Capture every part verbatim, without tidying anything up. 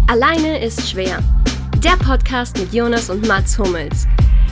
Alleine ist schwer. Der Podcast mit Jonas und Mats Hummels.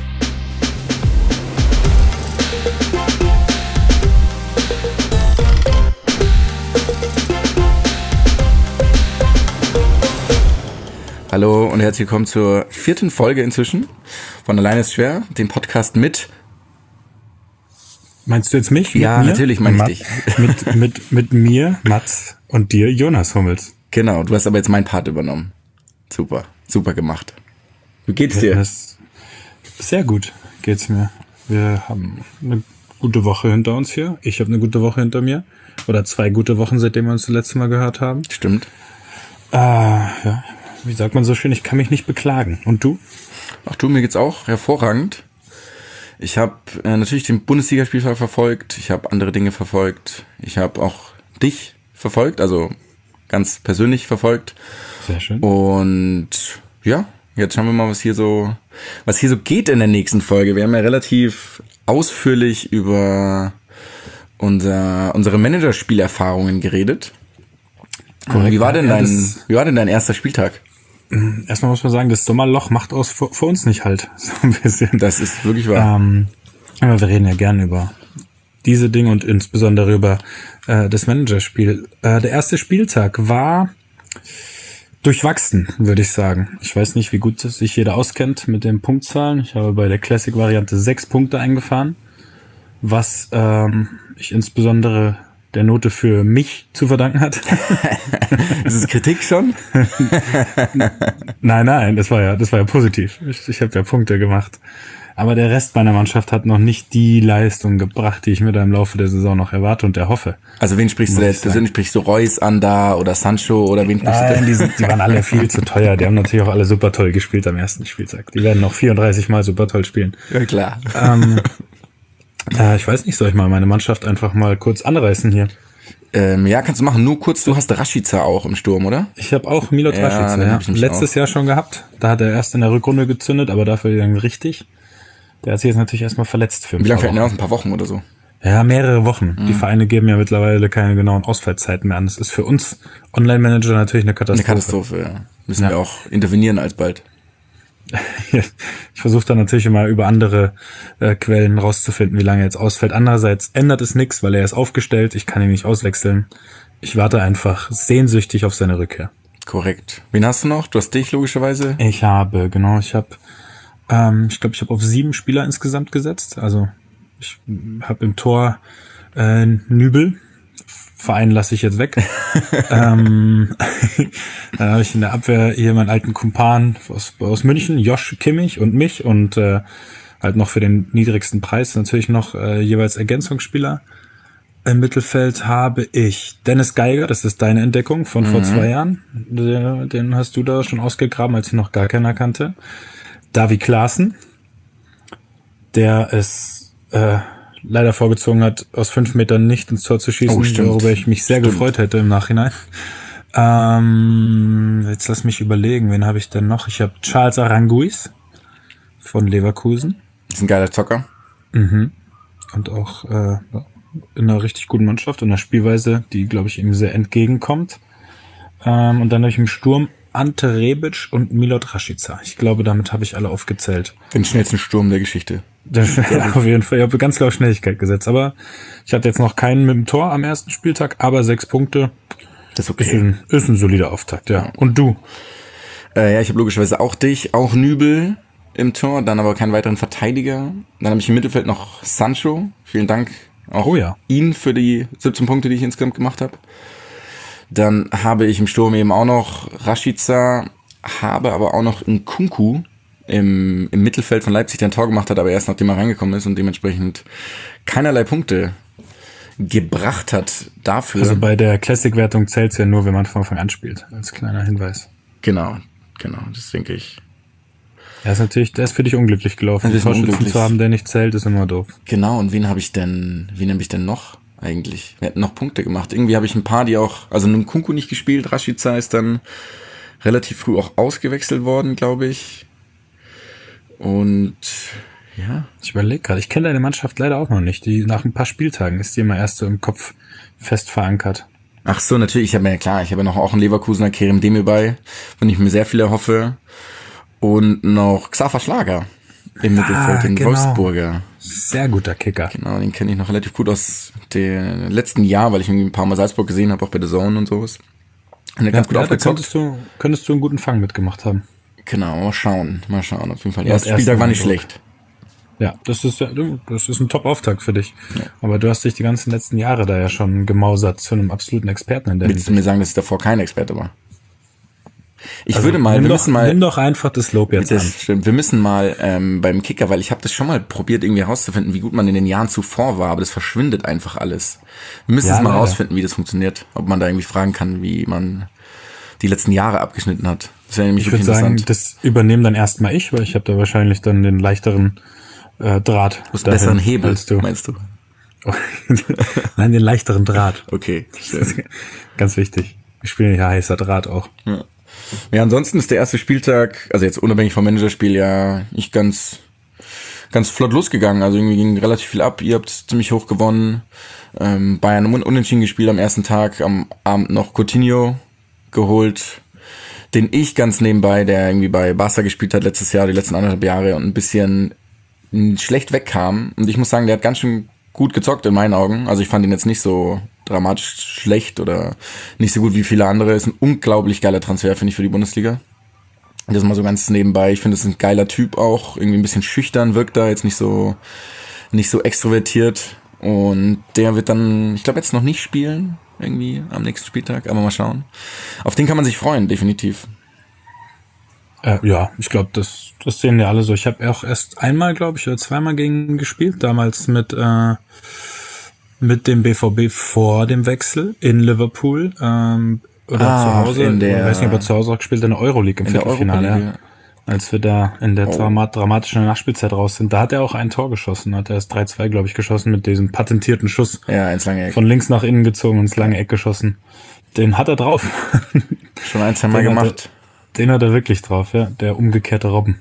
Hallo und herzlich willkommen zur vierten Folge inzwischen von Alleine ist schwer, dem Podcast mit... Meinst du jetzt mich? Ja, mit mir? natürlich meine ich Mat- dich. Mit, mit, mit mir, Mats, und dir, Jonas Hummels. Genau, du hast aber jetzt meinen Part übernommen. Super, super gemacht. Wie geht's dir? Das, sehr gut geht's mir. Wir haben eine gute Woche hinter uns hier. Ich habe eine gute Woche hinter mir. Oder zwei gute Wochen, seitdem wir uns das letzte Mal gehört haben. Stimmt. Äh, ja, wie sagt man so schön, ich kann mich nicht beklagen. Und du? Ach du, mir geht's auch hervorragend. Ich habe äh, natürlich den Bundesligaspieltag verfolgt. Ich habe andere Dinge verfolgt. Ich habe auch dich verfolgt, also ganz persönlich verfolgt. Sehr schön. Und ja, jetzt schauen wir mal, was hier so, was hier so geht in der nächsten Folge. Wir haben ja relativ ausführlich über unser, unsere Managerspielerfahrungen geredet. Korrekt. Wie war denn Ja, dein, das- wie war denn dein erster Spieltag? Erstmal muss man sagen, das Sommerloch macht aus für, für uns nicht halt. So ein bisschen. Das ist wirklich wahr. Ähm, aber wir reden ja gerne über diese Dinge und insbesondere über äh, das Managerspiel. Äh, der erste Spieltag war durchwachsen, würde ich sagen. Ich weiß nicht, wie gut sich jeder auskennt mit den Punktzahlen. Ich habe bei der Classic-Variante sechs Punkte eingefahren, was ähm, ich insbesondere der Note für mich zu verdanken hat. Ist es Kritik schon? Nein, nein, das war ja, das war ja positiv. Ich, ich habe ja Punkte gemacht. Aber der Rest meiner Mannschaft hat noch nicht die Leistung gebracht, die ich mir da im Laufe der Saison noch erwarte und erhoffe. Also wen sprichst du Muss da ich jetzt persönlich? Sprichst du Reus an da oder Sancho oder wen sprichst Nein, du die, sind, die waren alle viel zu teuer. Die haben natürlich auch alle super toll gespielt am ersten Spieltag. Die werden noch vierunddreißig Mal super toll spielen. da? Ja, klar. Ähm, äh, ich weiß nicht, soll ich mal meine Mannschaft einfach mal kurz anreißen hier? Ähm, ja, kannst du machen. Nur kurz, du hast Rashica auch im Sturm, oder? Ich habe auch Milot Ja, Rashica, den ja. hab ich nämlich Letztes auch. Jahr schon gehabt. Da hat er erst in der Rückrunde gezündet, aber dafür dann richtig. Der hat sich jetzt natürlich erstmal verletzt für ein Wie lange paar fällt denn Wochen. aus? Ein paar Wochen oder so? Ja, mehrere Wochen. Die Vereine geben ja mittlerweile keine genauen Ausfallzeiten mehr an. Das ist für uns Online-Manager natürlich eine Eine Katastrophe. Katastrophe, ja. Müssen Ja. wir auch intervenieren alsbald. Ich versuche dann natürlich immer über andere äh, Quellen rauszufinden, wie lange er jetzt ausfällt. Andererseits ändert es nichts, weil er ist aufgestellt. Ich kann ihn nicht auswechseln. Ich warte einfach sehnsüchtig auf seine Rückkehr. Korrekt. Wen hast du noch? Du hast dich logischerweise. Ich habe, genau, ich habe, ähm, ich glaube, ich habe auf sieben Spieler insgesamt gesetzt. Also ich habe im Tor äh, Nübel. Verein lasse ich jetzt weg. ähm, dann habe ich in der Abwehr hier meinen alten Kumpan aus, aus München, Josh Kimmich und mich und äh, halt noch für den niedrigsten Preis natürlich noch äh, jeweils Ergänzungsspieler. Im Mittelfeld habe ich Dennis Geiger, das ist deine Entdeckung von vor zwei Jahren. Den, den hast du da schon ausgegraben, als ich noch gar keiner kannte. Davi Klaassen, der es äh, leider vorgezogen hat, aus fünf Metern nicht ins Tor zu schießen, Oh, stimmt. worüber ich mich sehr Stimmt. gefreut hätte im Nachhinein. Ähm, jetzt lass mich überlegen, wen habe ich denn noch? Ich habe Charles Aranguiz von Leverkusen Ist ein geiler Zocker. und auch äh, in einer richtig guten Mannschaft und einer Spielweise, die, glaube ich, ihm sehr entgegenkommt. Ähm, und dann habe ich im Sturm Ante Rebic und Milot Rashica. Ich glaube, damit habe ich alle aufgezählt. Den schnellsten Sturm der Geschichte. Das, ja, auf jeden Fall. Ich habe ganz klar auf Schnelligkeit gesetzt. Aber ich hatte jetzt noch keinen mit dem Tor am ersten Spieltag, aber sechs Punkte Das ist ist okay. ein, ist ein solider Auftakt, ja. Und du? Äh, ja, ich habe logischerweise auch dich, auch Nübel im Tor, dann aber keinen weiteren Verteidiger. Dann habe ich im Mittelfeld noch Sancho. Vielen Dank auch Oh ja. ihn für die siebzehn Punkte, die ich insgesamt gemacht habe. Dann habe ich im Sturm eben auch noch Rashica, habe aber auch noch Nkunku im, im Mittelfeld von Leipzig, der ein Tor gemacht hat, aber erst nachdem er reingekommen ist und dementsprechend keinerlei Punkte gebracht hat dafür. Also bei der Classic-Wertung zählt's ja nur, wenn man von Anfang an spielt. Als kleiner Hinweis. genau, genau, das denke ich. Ja, ist natürlich, der ist für dich unglücklich gelaufen. Ein bisschen Torschützen unglücklich. zu haben, der nicht zählt, ist immer doof. Genau, und wen habe ich denn, wen habe ich denn noch eigentlich? Wir hätten noch Punkte gemacht. Irgendwie habe ich ein paar, die auch, also Nkunku nicht gespielt, Rashica ist dann relativ früh auch ausgewechselt worden, glaube ich. Und ja, Ich überlege gerade, ich kenne deine Mannschaft leider auch noch nicht. Die nach ein paar Spieltagen ist die immer erst so im Kopf fest verankert. Ach so, natürlich, ich habe ja klar, ich habe ja noch auch einen Leverkusener Kerem Demirbay, von dem ich mir sehr viel erhoffe. Und noch Xaver Schlager im ah, Mittelfeld, den genau. Wolfsburger. Sehr guter Kicker. Genau, den kenne ich noch relativ gut aus dem letzten Jahr, weil ich ihn ein paar Mal Salzburg gesehen habe, auch bei The Zone und sowas. Und der ja, ganz gut ja, aufgezockt. Könntest du, könntest du einen guten Fang mitgemacht haben. Genau, mal schauen, mal schauen. Auf jeden Fall, der erste Spieltag war nicht schlecht. Ja, das ist ja, das ist ein Top-Auftakt für dich. Ja. Aber du hast dich die ganzen letzten Jahre da ja schon gemausert zu einem absoluten Experten in der Willst Hinsicht. du mir sagen, dass ich davor kein Experte war? Ich also, würde mal, nimm wir doch, müssen mal. Nimm doch einfach das Lob jetzt das an. Stimmt. Wir müssen mal ähm, beim Kicker, weil ich habe das schon mal probiert, irgendwie herauszufinden, wie gut man in den Jahren zuvor war, aber das verschwindet einfach alles. Wir müssen ja, es mal leider. rausfinden, wie das funktioniert. Ob man da irgendwie fragen kann, wie man die letzten Jahre abgeschnitten hat. Das wäre nämlich ich würde sagen, das übernehme dann erstmal ich, weil ich habe da wahrscheinlich dann den leichteren äh, Draht. Du hast besseren Hebel, als du. Meinst du? Nein, den leichteren Draht. Okay, schön. Ganz wichtig. Wir spielen ja heißer Draht auch. Ja. Ja, ansonsten ist der erste Spieltag, also jetzt unabhängig vom Managerspiel, ja, ich ganz, ganz flott losgegangen. Also irgendwie ging relativ viel ab. Ihr habt ziemlich hoch gewonnen. Ähm, Bayern un- unentschieden gespielt am ersten Tag, am Abend noch Coutinho geholt, den ich ganz nebenbei, der irgendwie bei Barca gespielt hat letztes Jahr, die letzten anderthalb Jahre und ein bisschen schlecht wegkam. Und ich muss sagen, der hat ganz schön gut gezockt in meinen Augen. Also ich fand ihn jetzt nicht so dramatisch schlecht oder nicht so gut wie viele andere. Ist ein unglaublich geiler Transfer, finde ich, für die Bundesliga. Das mal so ganz nebenbei. Ich finde, es ist ein geiler Typ auch. Irgendwie ein bisschen schüchtern wirkt er, jetzt nicht so, nicht so extrovertiert. Und der wird dann, ich glaube, jetzt noch nicht spielen, irgendwie am nächsten Spieltag, aber mal schauen. Auf den kann man sich freuen, definitiv. Äh, ja, ich glaube, das, das sehen ja alle so. Ich habe auch erst einmal, glaube ich, oder zweimal gegen ihn gespielt, damals mit äh, mit dem B V B vor dem Wechsel in Liverpool ähm, oder ah, zu Hause. In der, ich weiß nicht, ob er zu Hause auch gespielt in der Euroleague im Viertelfinale, ja. Als wir da in der oh. dramat- dramatischen Nachspielzeit raus sind. Da hat er auch ein Tor geschossen, hat er erst drei zwei, glaube ich, geschossen mit diesem patentierten Schuss. Ja, ins lange Eck. Von links nach innen gezogen und ins lange Eck geschossen. Den hat er drauf. Schon ein, zwei Mal den gemacht. Er, den hat er wirklich drauf, ja. Der umgekehrte Robben.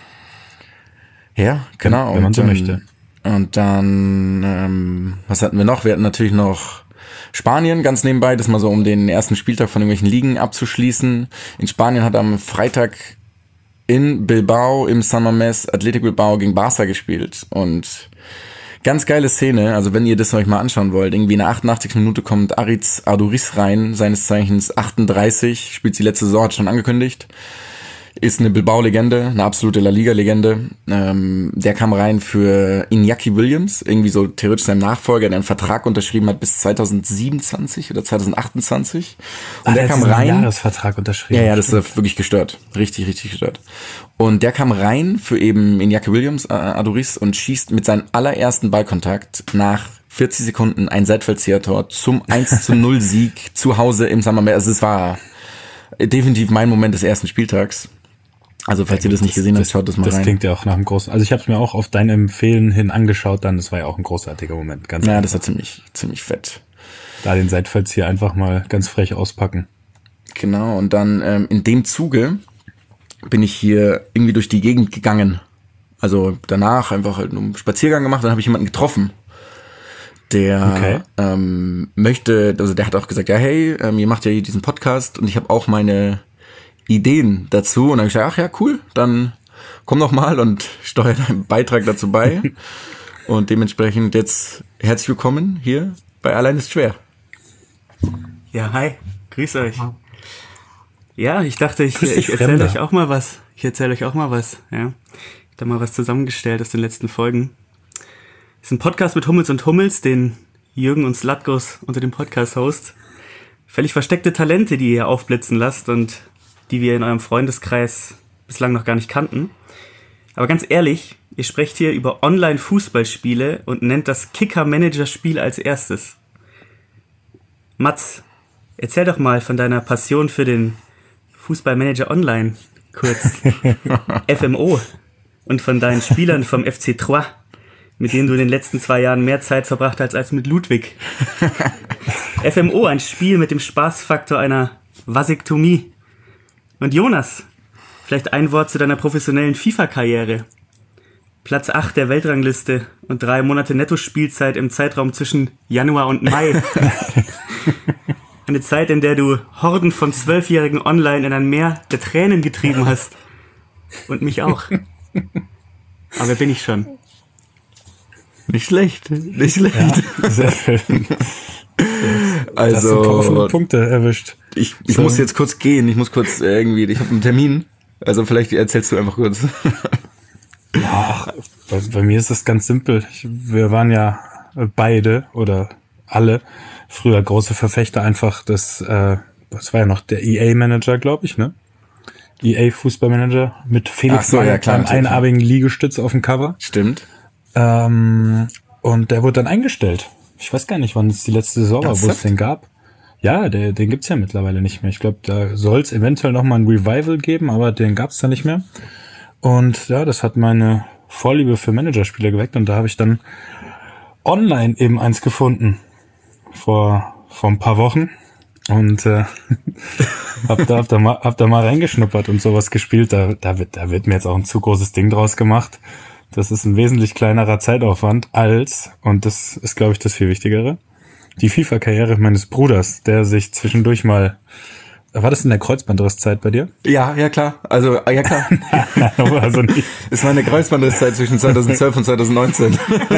Ja, genau. Wenn, wenn man so und, möchte. Und dann, ähm, was hatten wir noch? Wir hatten natürlich noch Spanien ganz nebenbei, das mal so, um den ersten Spieltag von irgendwelchen Ligen abzuschließen. In Spanien hat am Freitag in Bilbao im San Mamés Athletic Bilbao gegen Barca gespielt und ganz geile Szene, also wenn ihr das euch mal anschauen wollt, irgendwie in der achtundachtzigsten Minute kommt Aritz Aduriz rein, seines Zeichens achtunddreißig, spielt die letzte Saison, hat schon angekündigt, ist eine Bilbao-Legende, eine absolute La Liga-Legende. Ähm, der kam rein für Iñaki Williams, irgendwie so theoretisch sein Nachfolger, der einen Vertrag unterschrieben hat bis zweitausendsiebenundzwanzig oder zweitausendachtundzwanzig. Und ah, der kam rein. Einen Jahresvertrag unterschrieben. Ja, ja, das ist wirklich gestört. Richtig, richtig gestört. Und der kam rein für eben Iñaki Williams, äh, Aduriz, und schießt mit seinem allerersten Ballkontakt nach vierzig Sekunden ein Seitfallzieher-Tor zum eins zu null Sieg zu Hause im San Mamés. Also es war definitiv mein Moment des ersten Spieltags. Also falls ja, ihr das nicht gesehen habt, schaut das mal das rein. Das klingt ja auch nach einem großen... Also ich habe es mir auch auf dein Empfehlen hin angeschaut, dann das war ja auch ein großartiger Moment. Ganz ja, das war ziemlich, ziemlich fett. Da den Seitfallzieher einfach mal ganz frech auspacken. Genau, und dann ähm, in dem Zuge bin ich hier irgendwie durch die Gegend gegangen. Also danach einfach halt einen Spaziergang gemacht, dann habe ich jemanden getroffen, der okay. ähm, möchte, also der hat auch gesagt, ja hey, ähm, ihr macht ja hier diesen Podcast und ich habe auch meine Ideen dazu. Und dann habe ich gesagt, ach ja, cool, dann komm doch mal und steuer deinen Beitrag dazu bei. Und dementsprechend jetzt herzlich willkommen hier bei Allein ist schwer. Ja, hi, grüß euch. Ja, ich dachte, ich, ich erzähle euch auch mal was. Ich erzähle euch auch mal was, ja. Ich habe da mal was zusammengestellt aus den letzten Folgen. Das ist ein Podcast mit Hummels und Hummels, den Jürgen und Zlatkos unter dem Podcast-Host. Völlig versteckte Talente, die ihr aufblitzen lasst und die wir in eurem Freundeskreis bislang noch gar nicht kannten. Aber ganz ehrlich, ihr sprecht hier über Online-Fußballspiele und nennt das Kicker-Manager-Spiel als erstes. Mats, erzähl doch mal von deiner Passion für den Fußballmanager Online, kurz F M O, und von deinen Spielern vom F C Troyes, mit denen du in den letzten zwei Jahren mehr Zeit verbracht hast als mit Ludwig. F M O, ein Spiel mit dem Spaßfaktor einer Vasektomie. Und Jonas, vielleicht ein Wort zu deiner professionellen FIFA-Karriere. Platz acht der Weltrangliste und drei Monate Netto-Spielzeit im Zeitraum zwischen Januar und Mai. Eine Zeit, in der du Horden von Zwölfjährigen online in ein Meer der Tränen getrieben hast. Und mich auch. Aber wer bin ich schon? Nicht schlecht, nicht schlecht. Ja, sehr schön. Also, das sind powervolle Punkte erwischt. Ich, ich so. muss jetzt kurz gehen, ich muss kurz irgendwie, ich habe einen Termin. Also vielleicht erzählst du einfach kurz. Ach, bei, bei mir ist das ganz simpel. Ich, wir waren ja beide oder alle früher große Verfechter einfach des, äh, das war ja noch der E A-Manager, glaube ich, ne? E A-Fußballmanager mit Felix so, ja, klar, einem einarmigen Liegestütz auf dem Cover. Stimmt. Ähm, und der wurde dann eingestellt. Ich weiß gar nicht, wann es die letzte Saison war, wo es den gab. Ja, der, den gibt's ja mittlerweile nicht mehr. Ich glaube, da soll es eventuell noch mal ein Revival geben, aber den gab's da nicht mehr. Und ja, das hat meine Vorliebe für Managerspiele geweckt und da habe ich dann online eben eins gefunden vor vor ein paar Wochen und äh, hab da hab da mal hab da mal reingeschnuppert und sowas gespielt. Da da wird da wird mir jetzt auch ein zu großes Ding draus gemacht. Das ist ein wesentlich kleinerer Zeitaufwand als, und das ist, glaube ich, das viel Wichtigere, die FIFA-Karriere meines Bruders, der sich zwischendurch mal, war das in der Kreuzbandrisszeit bei dir? Ja, ja klar. Also, ja klar. Also nicht. Es war eine Kreuzbandrisszeit zwischen zweitausendzwölf und zweitausendneunzehn.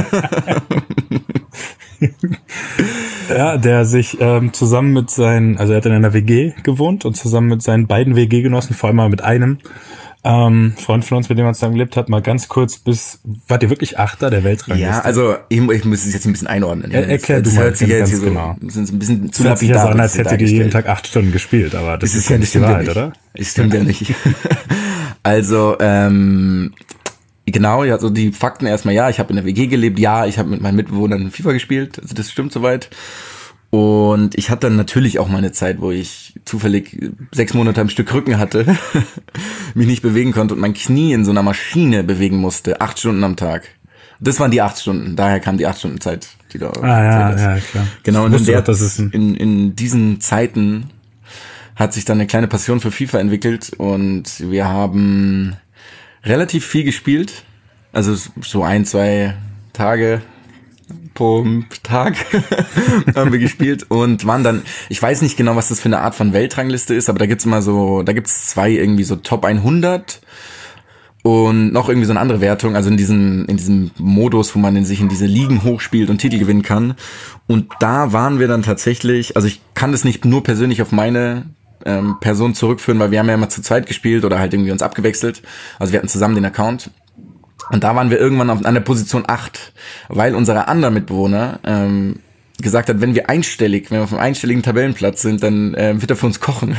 Ja, der sich ähm, zusammen mit seinen, also er hat in einer W G gewohnt und zusammen mit seinen beiden W G-Genossen, vor allem mal mit einem, Ähm, Freund von uns, mit dem er zusammen gelebt hat, mal ganz kurz bis, wart ihr wirklich Achter der Weltrangliste? Ja, also ich, ich muss es jetzt ein bisschen einordnen. Er, erklär du mal, sich ganz jetzt so, genau. Das ist ein bisschen zu das hört sich ja so an, als hätte die jeden dargestellt. Tag acht Stunden gespielt, aber das, Das ist ja nicht die Wahrheit, oder? Das stimmt ja nicht. Also, ähm, genau, ja, so die Fakten erstmal, ja, ich habe in der W G gelebt, ja, ich habe mit meinen Mitbewohnern FIFA gespielt, also das stimmt soweit. Und ich hatte dann natürlich auch mal eine Zeit, wo ich zufällig sechs Monate am Stück Rücken hatte, mich nicht bewegen konnte und mein Knie in so einer Maschine bewegen musste, acht Stunden am Tag. Das waren die acht Stunden, daher kam die acht Stunden Zeit, die da. Ah ja, ja, klar. Genau, und in, der, doch, das ist ein in, in diesen Zeiten hat sich dann eine kleine Passion für FIFA entwickelt und wir haben relativ viel gespielt, also so ein, zwei Tage pro Tag haben wir gespielt und waren dann, ich weiß nicht genau, was das für eine Art von Weltrangliste ist, aber da gibt's immer so, da gibt's zwei irgendwie so Top hundert und noch irgendwie so eine andere Wertung, also in diesem in diesem Modus, wo man in sich in diese Ligen hochspielt und Titel gewinnen kann. Und da waren wir dann tatsächlich, also ich kann das nicht nur persönlich auf meine ähm, Person zurückführen, weil wir haben ja immer zu zweit gespielt oder halt irgendwie uns abgewechselt. Also wir hatten zusammen den Account. Und da waren wir irgendwann auf, an der Position acht, weil unser anderer Mitbewohner ähm, gesagt hat, wenn wir einstellig, wenn wir auf einem einstelligen Tabellenplatz sind, dann äh, wird er für uns kochen.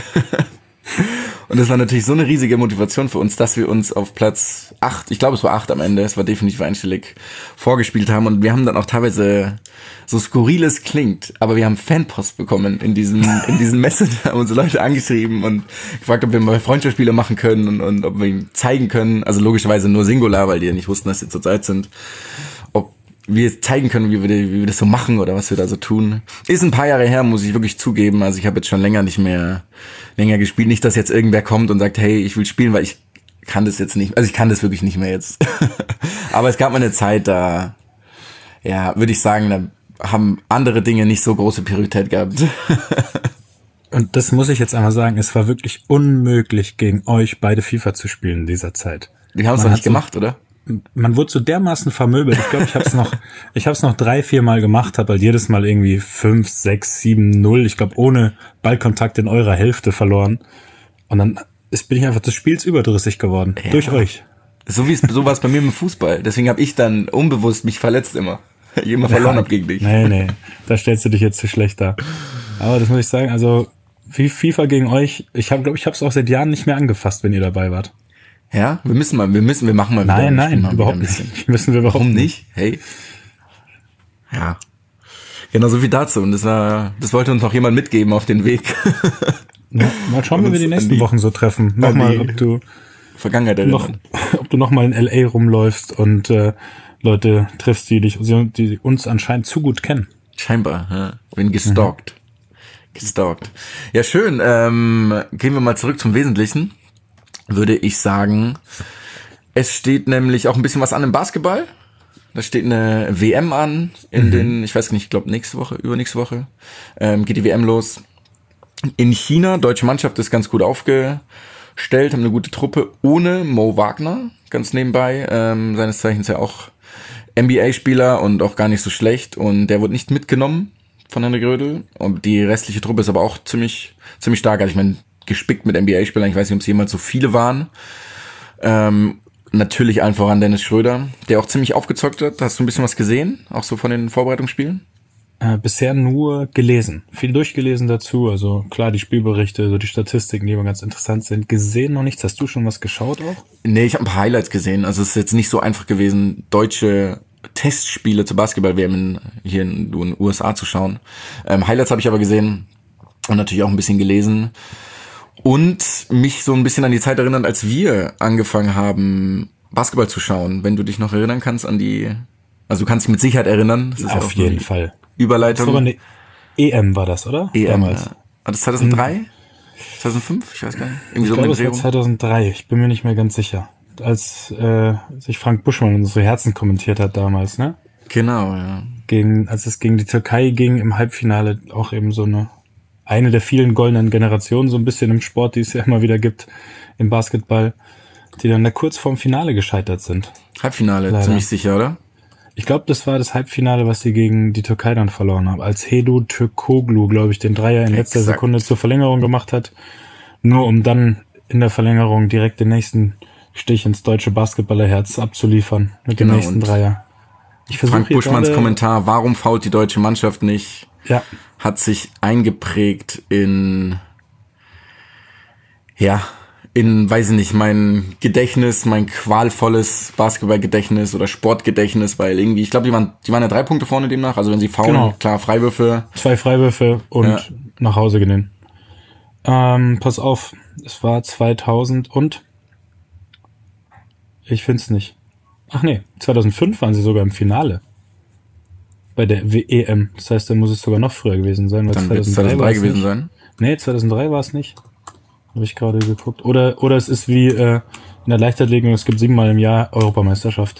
Und das war natürlich so eine riesige Motivation für uns, dass wir uns auf Platz acht, ich glaube es war acht am Ende, es war definitiv einstellig, vorgespielt haben. Und wir haben dann auch teilweise, so skurril es klingt, aber wir haben Fanpost bekommen in diesem in diesem Messenger, haben unsere Leute angeschrieben und gefragt, ob wir mal Freundschaftsspiele machen können und, und ob wir ihnen zeigen können, also logischerweise nur Singular, weil die ja nicht wussten, dass sie zurzeit sind, ob wir zeigen können, wie wir, wie wir das so machen oder was wir da so tun. Ist ein paar Jahre her, muss ich wirklich zugeben. Also ich habe jetzt schon länger nicht mehr länger gespielt. Nicht, dass jetzt irgendwer kommt und sagt, hey, ich will spielen, weil ich kann das jetzt nicht. Also ich kann das wirklich nicht mehr jetzt. Aber es gab mal eine Zeit, da, ja, würde ich sagen, da haben andere Dinge nicht so große Priorität gehabt. Und das muss ich jetzt einmal sagen, es war wirklich unmöglich, gegen euch beide FIFA zu spielen in dieser Zeit. Die haben es doch nicht gemacht, so, oder? Man wurde so dermaßen vermöbelt. Ich glaube, ich habe es noch, ich habe es noch drei, vier Mal gemacht, habe halt jedes Mal irgendwie fünf, sechs, sieben, null. Ich glaube, ohne Ballkontakt in eurer Hälfte verloren. Und dann ist, bin ich einfach des Spiels überdrüssig geworden. Ja. Durch euch. So wie es so war es bei mir im Fußball. Deswegen habe ich dann unbewusst mich verletzt immer. Ich immer verloren ja, habe gegen dich. Nee, nee. Da stellst du dich jetzt zu schlecht dar. Aber das muss ich sagen, also FIFA gegen euch, ich habe, glaube ich, habe es auch seit Jahren nicht mehr angefasst, wenn ihr dabei wart. Ja, wir müssen mal, wir müssen, wir machen mal wieder. Nein, nein, mal überhaupt nicht. Müssen wir überhaupt Warum nicht? Hey. Ja. Genau, so viel dazu. Und das war, das wollte uns noch jemand mitgeben auf den Weg. Ja, mal schauen, wie wir die nächsten die, Wochen so treffen. Nochmal, ob du Vergangenheit noch, ob du nochmal in L A rumläufst und äh, Leute triffst, die dich, die uns anscheinend zu gut kennen. Scheinbar, ja. Bin gestalkt. Mhm. Gestalkt. Ja, schön. Ähm, gehen wir mal zurück zum Wesentlichen. Würde ich sagen, es steht nämlich auch ein bisschen was an im Basketball. Da steht eine W M an in mhm. den, ich weiß nicht, ich glaube nächste Woche, übernächste Woche ähm, geht die W M los. In China, deutsche Mannschaft ist ganz gut aufgestellt, haben eine gute Truppe, ohne Mo Wagner, ganz nebenbei, ähm, seines Zeichens ja auch N B A-Spieler und auch gar nicht so schlecht, und der wurde nicht mitgenommen von Henrik Rödel, und die restliche Truppe ist aber auch ziemlich ziemlich stark, also ich meine, gespickt mit N B A-Spielern, ich weiß nicht, ob es jemals so viele waren, ähm, natürlich allen voran Dennis Schröder, der auch ziemlich aufgezockt hat. Hast du ein bisschen was gesehen, auch so von den Vorbereitungsspielen? Äh, bisher nur gelesen, viel durchgelesen dazu, also klar, die Spielberichte, so die Statistiken, die immer ganz interessant sind, gesehen noch nichts. Hast du schon was geschaut auch? Nee, ich habe ein paar Highlights gesehen, also es ist jetzt nicht so einfach gewesen, deutsche Testspiele zur Basketball-W M hier in den U S A zu schauen. Ähm, Highlights habe ich aber gesehen und natürlich auch ein bisschen gelesen und mich so ein bisschen an die Zeit erinnert, als wir angefangen haben, Basketball zu schauen, wenn du dich noch erinnern kannst an die, also du kannst dich mit Sicherheit erinnern. Das ist Auf ja jeden Fall. Überleitung. Das war aber eine E M, war das, oder? E M, damals. ja. War das zweitausenddrei? zweitausendfünf? Ich weiß gar nicht. Irgendwie Ich so glaube, um es den war Dreh rum. zweitausenddrei, ich bin mir nicht mehr ganz sicher. Als äh, sich Frank Buschmann unsere Herzen kommentiert hat damals, ne? Genau, ja. Gegen, als es gegen die Türkei ging, im Halbfinale auch eben so eine eine der vielen goldenen Generationen, so ein bisschen im Sport, die es ja immer wieder gibt, im Basketball, die dann da kurz vorm Finale gescheitert sind. Halbfinale, Leider. ziemlich sicher, oder? Ich glaube, das war das Halbfinale, was sie gegen die Türkei dann verloren haben. Als Hedo Türkoglu, glaube ich, den Dreier in letzter Exakt. Sekunde zur Verlängerung gemacht hat, nur um dann in der Verlängerung direkt den nächsten Stich ins deutsche Basketballerherz abzuliefern mit Genau, dem nächsten und Dreier. Ich versuche Frank hier Buschmanns gerade- Kommentar, warum fault die deutsche Mannschaft nicht, Ja, hat sich eingeprägt in, ja, in, weiß ich nicht, mein Gedächtnis, mein qualvolles Basketballgedächtnis oder Sportgedächtnis, weil irgendwie, ich glaube, die waren, die waren ja drei Punkte vorne demnach, also wenn sie faulen, Genau. klar, Freiwürfe. zwei Freiwürfe und Ja. nach Hause gehen. Ähm, pass auf, es war zweitausend und ich find's nicht. Ach nee, zweitausendfünf waren sie sogar im Finale. Bei der W E M. Das heißt, dann muss es sogar noch früher gewesen sein. Weil Dann wird es zweitausenddrei war zweitausenddrei es gewesen nicht. sein. Nee, zweitausenddrei war es nicht. Habe ich gerade geguckt. Oder oder es ist wie äh, in der Leichtathletik, es gibt siebenmal im Jahr Europameisterschaft.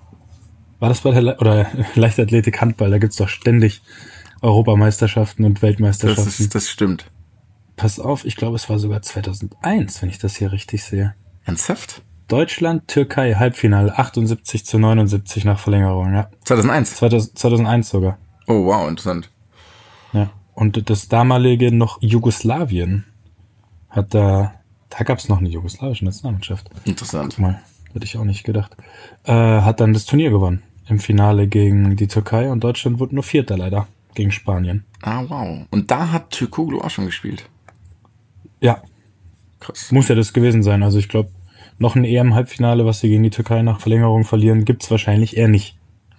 War das bei der Le oder Leichtathletik Handball, da gibt's doch ständig Europameisterschaften und Das Weltmeisterschaften. ist, das stimmt. Pass auf, ich glaube, es war sogar zweitausendeins, wenn ich das hier richtig sehe. Ernsthaft? Deutschland, Türkei, Halbfinale, achtundsiebzig zu neunundsiebzig nach Verlängerung, ja. zweitausendeins? zweitausend, zweitausendeins sogar. Oh, wow, interessant. Ja. Und das damalige noch Jugoslawien hat da, da gab's noch eine jugoslawische Nationalmannschaft. Interessant. Guck mal, hätte ich auch nicht gedacht. Äh, hat dann das Turnier gewonnen. Im Finale gegen die Türkei und Deutschland wurde nur Vierter leider. Gegen Spanien. Ah, wow. Und da hat Türkoglu auch schon gespielt. Ja, Krass. muss ja das gewesen sein. Also ich glaube, noch ein E M-Halbfinale, was sie gegen die Türkei nach Verlängerung verlieren, gibt's wahrscheinlich eher nicht.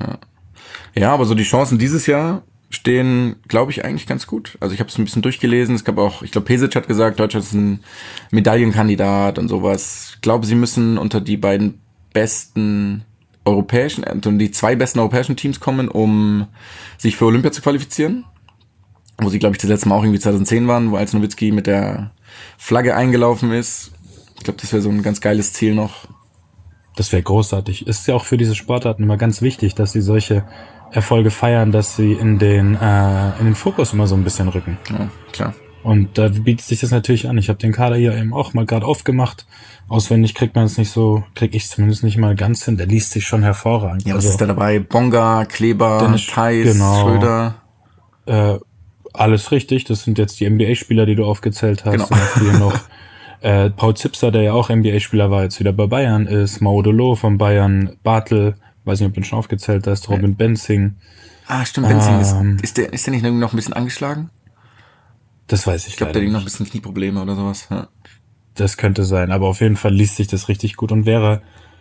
Ja, aber so die Chancen dieses Jahr stehen, glaube ich, eigentlich ganz gut. Also ich habe es ein bisschen durchgelesen. Es gab auch, ich glaube, Pesic hat gesagt, Deutschland ist ein Medaillenkandidat und sowas. Ich glaube, sie müssen unter die beiden besten europäischen, unter die zwei besten europäischen Teams kommen, um sich für Olympia zu qualifizieren. Wo sie, glaube ich, das letzte Mal auch irgendwie zweitausendzehn waren, wo als Nowitzki mit der Flagge eingelaufen ist. Ich glaube, das wäre so ein ganz geiles Ziel noch. Das wäre großartig. Ist ja auch für diese Sportarten immer ganz wichtig, dass sie solche Erfolge feiern, dass sie in den äh, in den Fokus immer so ein bisschen rücken. Ja, klar. Und da bietet sich das natürlich an. Ich habe den Kader hier eben auch mal gerade aufgemacht. Auswendig kriegt man es nicht so, krieg ich zumindest nicht mal ganz hin. Der liest sich schon hervorragend. Ja, was also, ist da dabei? Bonga, Kleber, Dennis- Theis, genau. Schröder. äh, alles richtig. Das sind jetzt die N B A-Spieler, die du aufgezählt hast. Genau. Dann hast du hier noch äh, Paul Zipser, der ja auch N B A-Spieler war, jetzt wieder bei Bayern ist. Maudolo von Bayern, Bartel, weiß nicht, ob du ihn schon aufgezählt hast, Robin Benzing. Ah, stimmt, Benzing Ähm, ist, ist der, ist der nicht irgendwie noch ein bisschen angeschlagen? Das weiß ich, Ich glaube, leider der hat noch ein nicht. bisschen Knieprobleme oder sowas. Ja. Das könnte sein, aber auf jeden Fall liest sich das richtig gut und wäre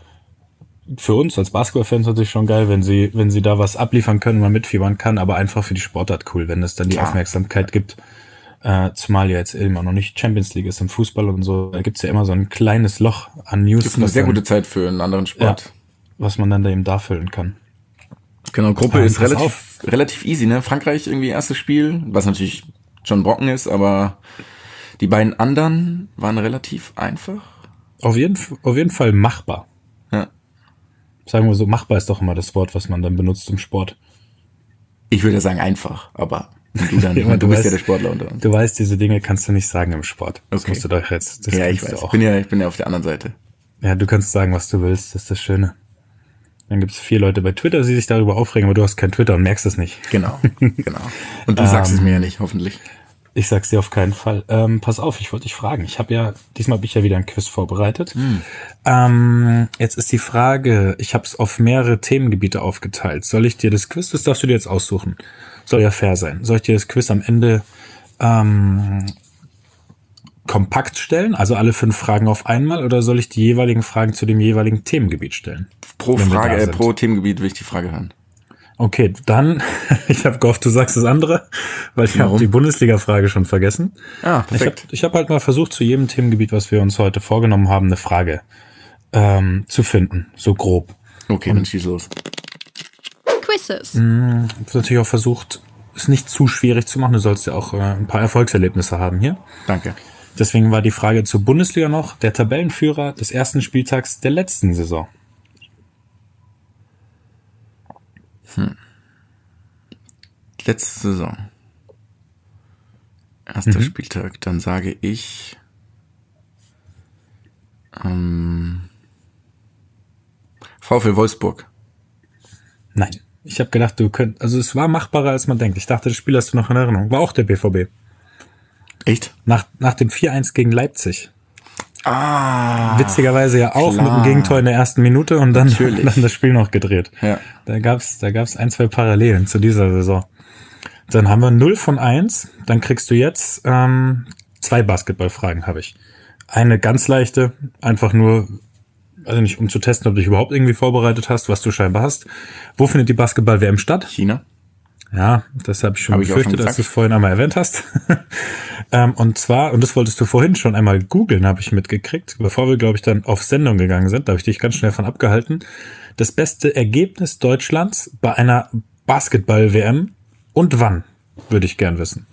für uns als Basketballfans natürlich schon geil, wenn sie, wenn sie da was abliefern können, man mitfiebern kann, aber einfach für die Sportart cool, wenn es dann die Klar. Aufmerksamkeit gibt. Äh, zumal ja jetzt immer noch nicht Champions League ist im Fußball und so, da gibt's ja immer so ein kleines Loch an News, Das ist eine was sehr dann- gute Zeit für einen anderen Sport. was man dann da eben da füllen kann. Genau, Gruppe Ähm, ist pass relativ, relativ easy, ne? Frankreich irgendwie erstes Spiel, was natürlich schon Brocken ist, aber die beiden anderen waren relativ einfach. Auf jeden, auf jeden Fall machbar. Ja. Sagen wir so, machbar ist doch immer das Wort, was man dann benutzt im Sport. Ich würde sagen einfach, aber Und du dann, Ja, du, du bist weißt, ja der Sportler unter uns. Du weißt, diese Dinge kannst du nicht sagen im Sport. Das Okay. musst du doch jetzt. Das Ja, ich kannst weiß. du Ich bin ja, ich bin ja auf der anderen Seite. Ja, du kannst sagen, was du willst. Das ist das Schöne. Dann gibt es vier Leute bei Twitter, die sich darüber aufregen, aber du hast kein Twitter und merkst es nicht. Genau, genau. Und du sagst Ähm, es mir ja nicht, hoffentlich. Ich sag's dir auf keinen Fall. Ähm, pass auf, ich wollte dich fragen. Ich habe ja, diesmal habe ich ja wieder ein Quiz vorbereitet. Hm. Ähm, jetzt ist die Frage, ich habe es auf mehrere Themengebiete aufgeteilt. Soll ich dir das Quiz, das darfst du dir jetzt aussuchen. Soll ja fair sein. Soll ich dir das Quiz am Ende ähm, kompakt stellen, also alle fünf Fragen auf einmal, oder soll ich die jeweiligen Fragen zu dem jeweiligen Themengebiet stellen? Pro wenn wir Frage, da äh, sind? pro Themengebiet will ich die Frage hören. Okay, dann, ich habe gehofft, du sagst das andere, weil ich habe Warum? die Bundesliga-Frage schon vergessen. Ah, Ich habe perfekt. ich hab halt mal versucht, zu jedem Themengebiet, was wir uns heute vorgenommen haben, eine Frage ähm, zu finden, so grob. Okay, dann schieß los. Quizzes. Ich habe natürlich auch versucht, es nicht zu schwierig zu machen. Du sollst ja auch äh, ein paar Erfolgserlebnisse haben hier. Danke. Deswegen war die Frage zur Bundesliga noch, der Tabellenführer des ersten Spieltags der letzten Saison. Letzte Saison. Erster Mhm. Spieltag. Dann sage ich ähm, VfL Wolfsburg. Nein. Ich habe gedacht, du könnt, also es war machbarer, als man denkt. Ich dachte, das Spiel hast du noch in Erinnerung. War auch der B V B. Echt? Nach, nach dem vier eins gegen Leipzig. Ah. Witzigerweise ja auch klar. mit einem Gegentor in der ersten Minute und dann, Natürlich. dann das Spiel noch gedreht. Ja. Da gab's, da gab's ein, zwei Parallelen zu dieser Saison. Dann haben wir null von eins. Dann kriegst du jetzt ähm, zwei Basketballfragen habe ich. Eine ganz leichte, einfach nur, also nicht um zu testen, ob du dich überhaupt irgendwie vorbereitet hast, was du scheinbar hast. Wo findet die Basketball-W M statt? China? Ja, das habe ich schon Hab ich auch befürchtet, schon dass du gesagt. es vorhin einmal erwähnt hast. ähm, und zwar, und das wolltest du vorhin schon einmal googeln, habe ich mitgekriegt, bevor wir, glaube ich, dann auf Sendung gegangen sind, da habe ich dich ganz schnell von abgehalten. Das beste Ergebnis Deutschlands bei einer Basketball-W M und wann, würde ich gern wissen.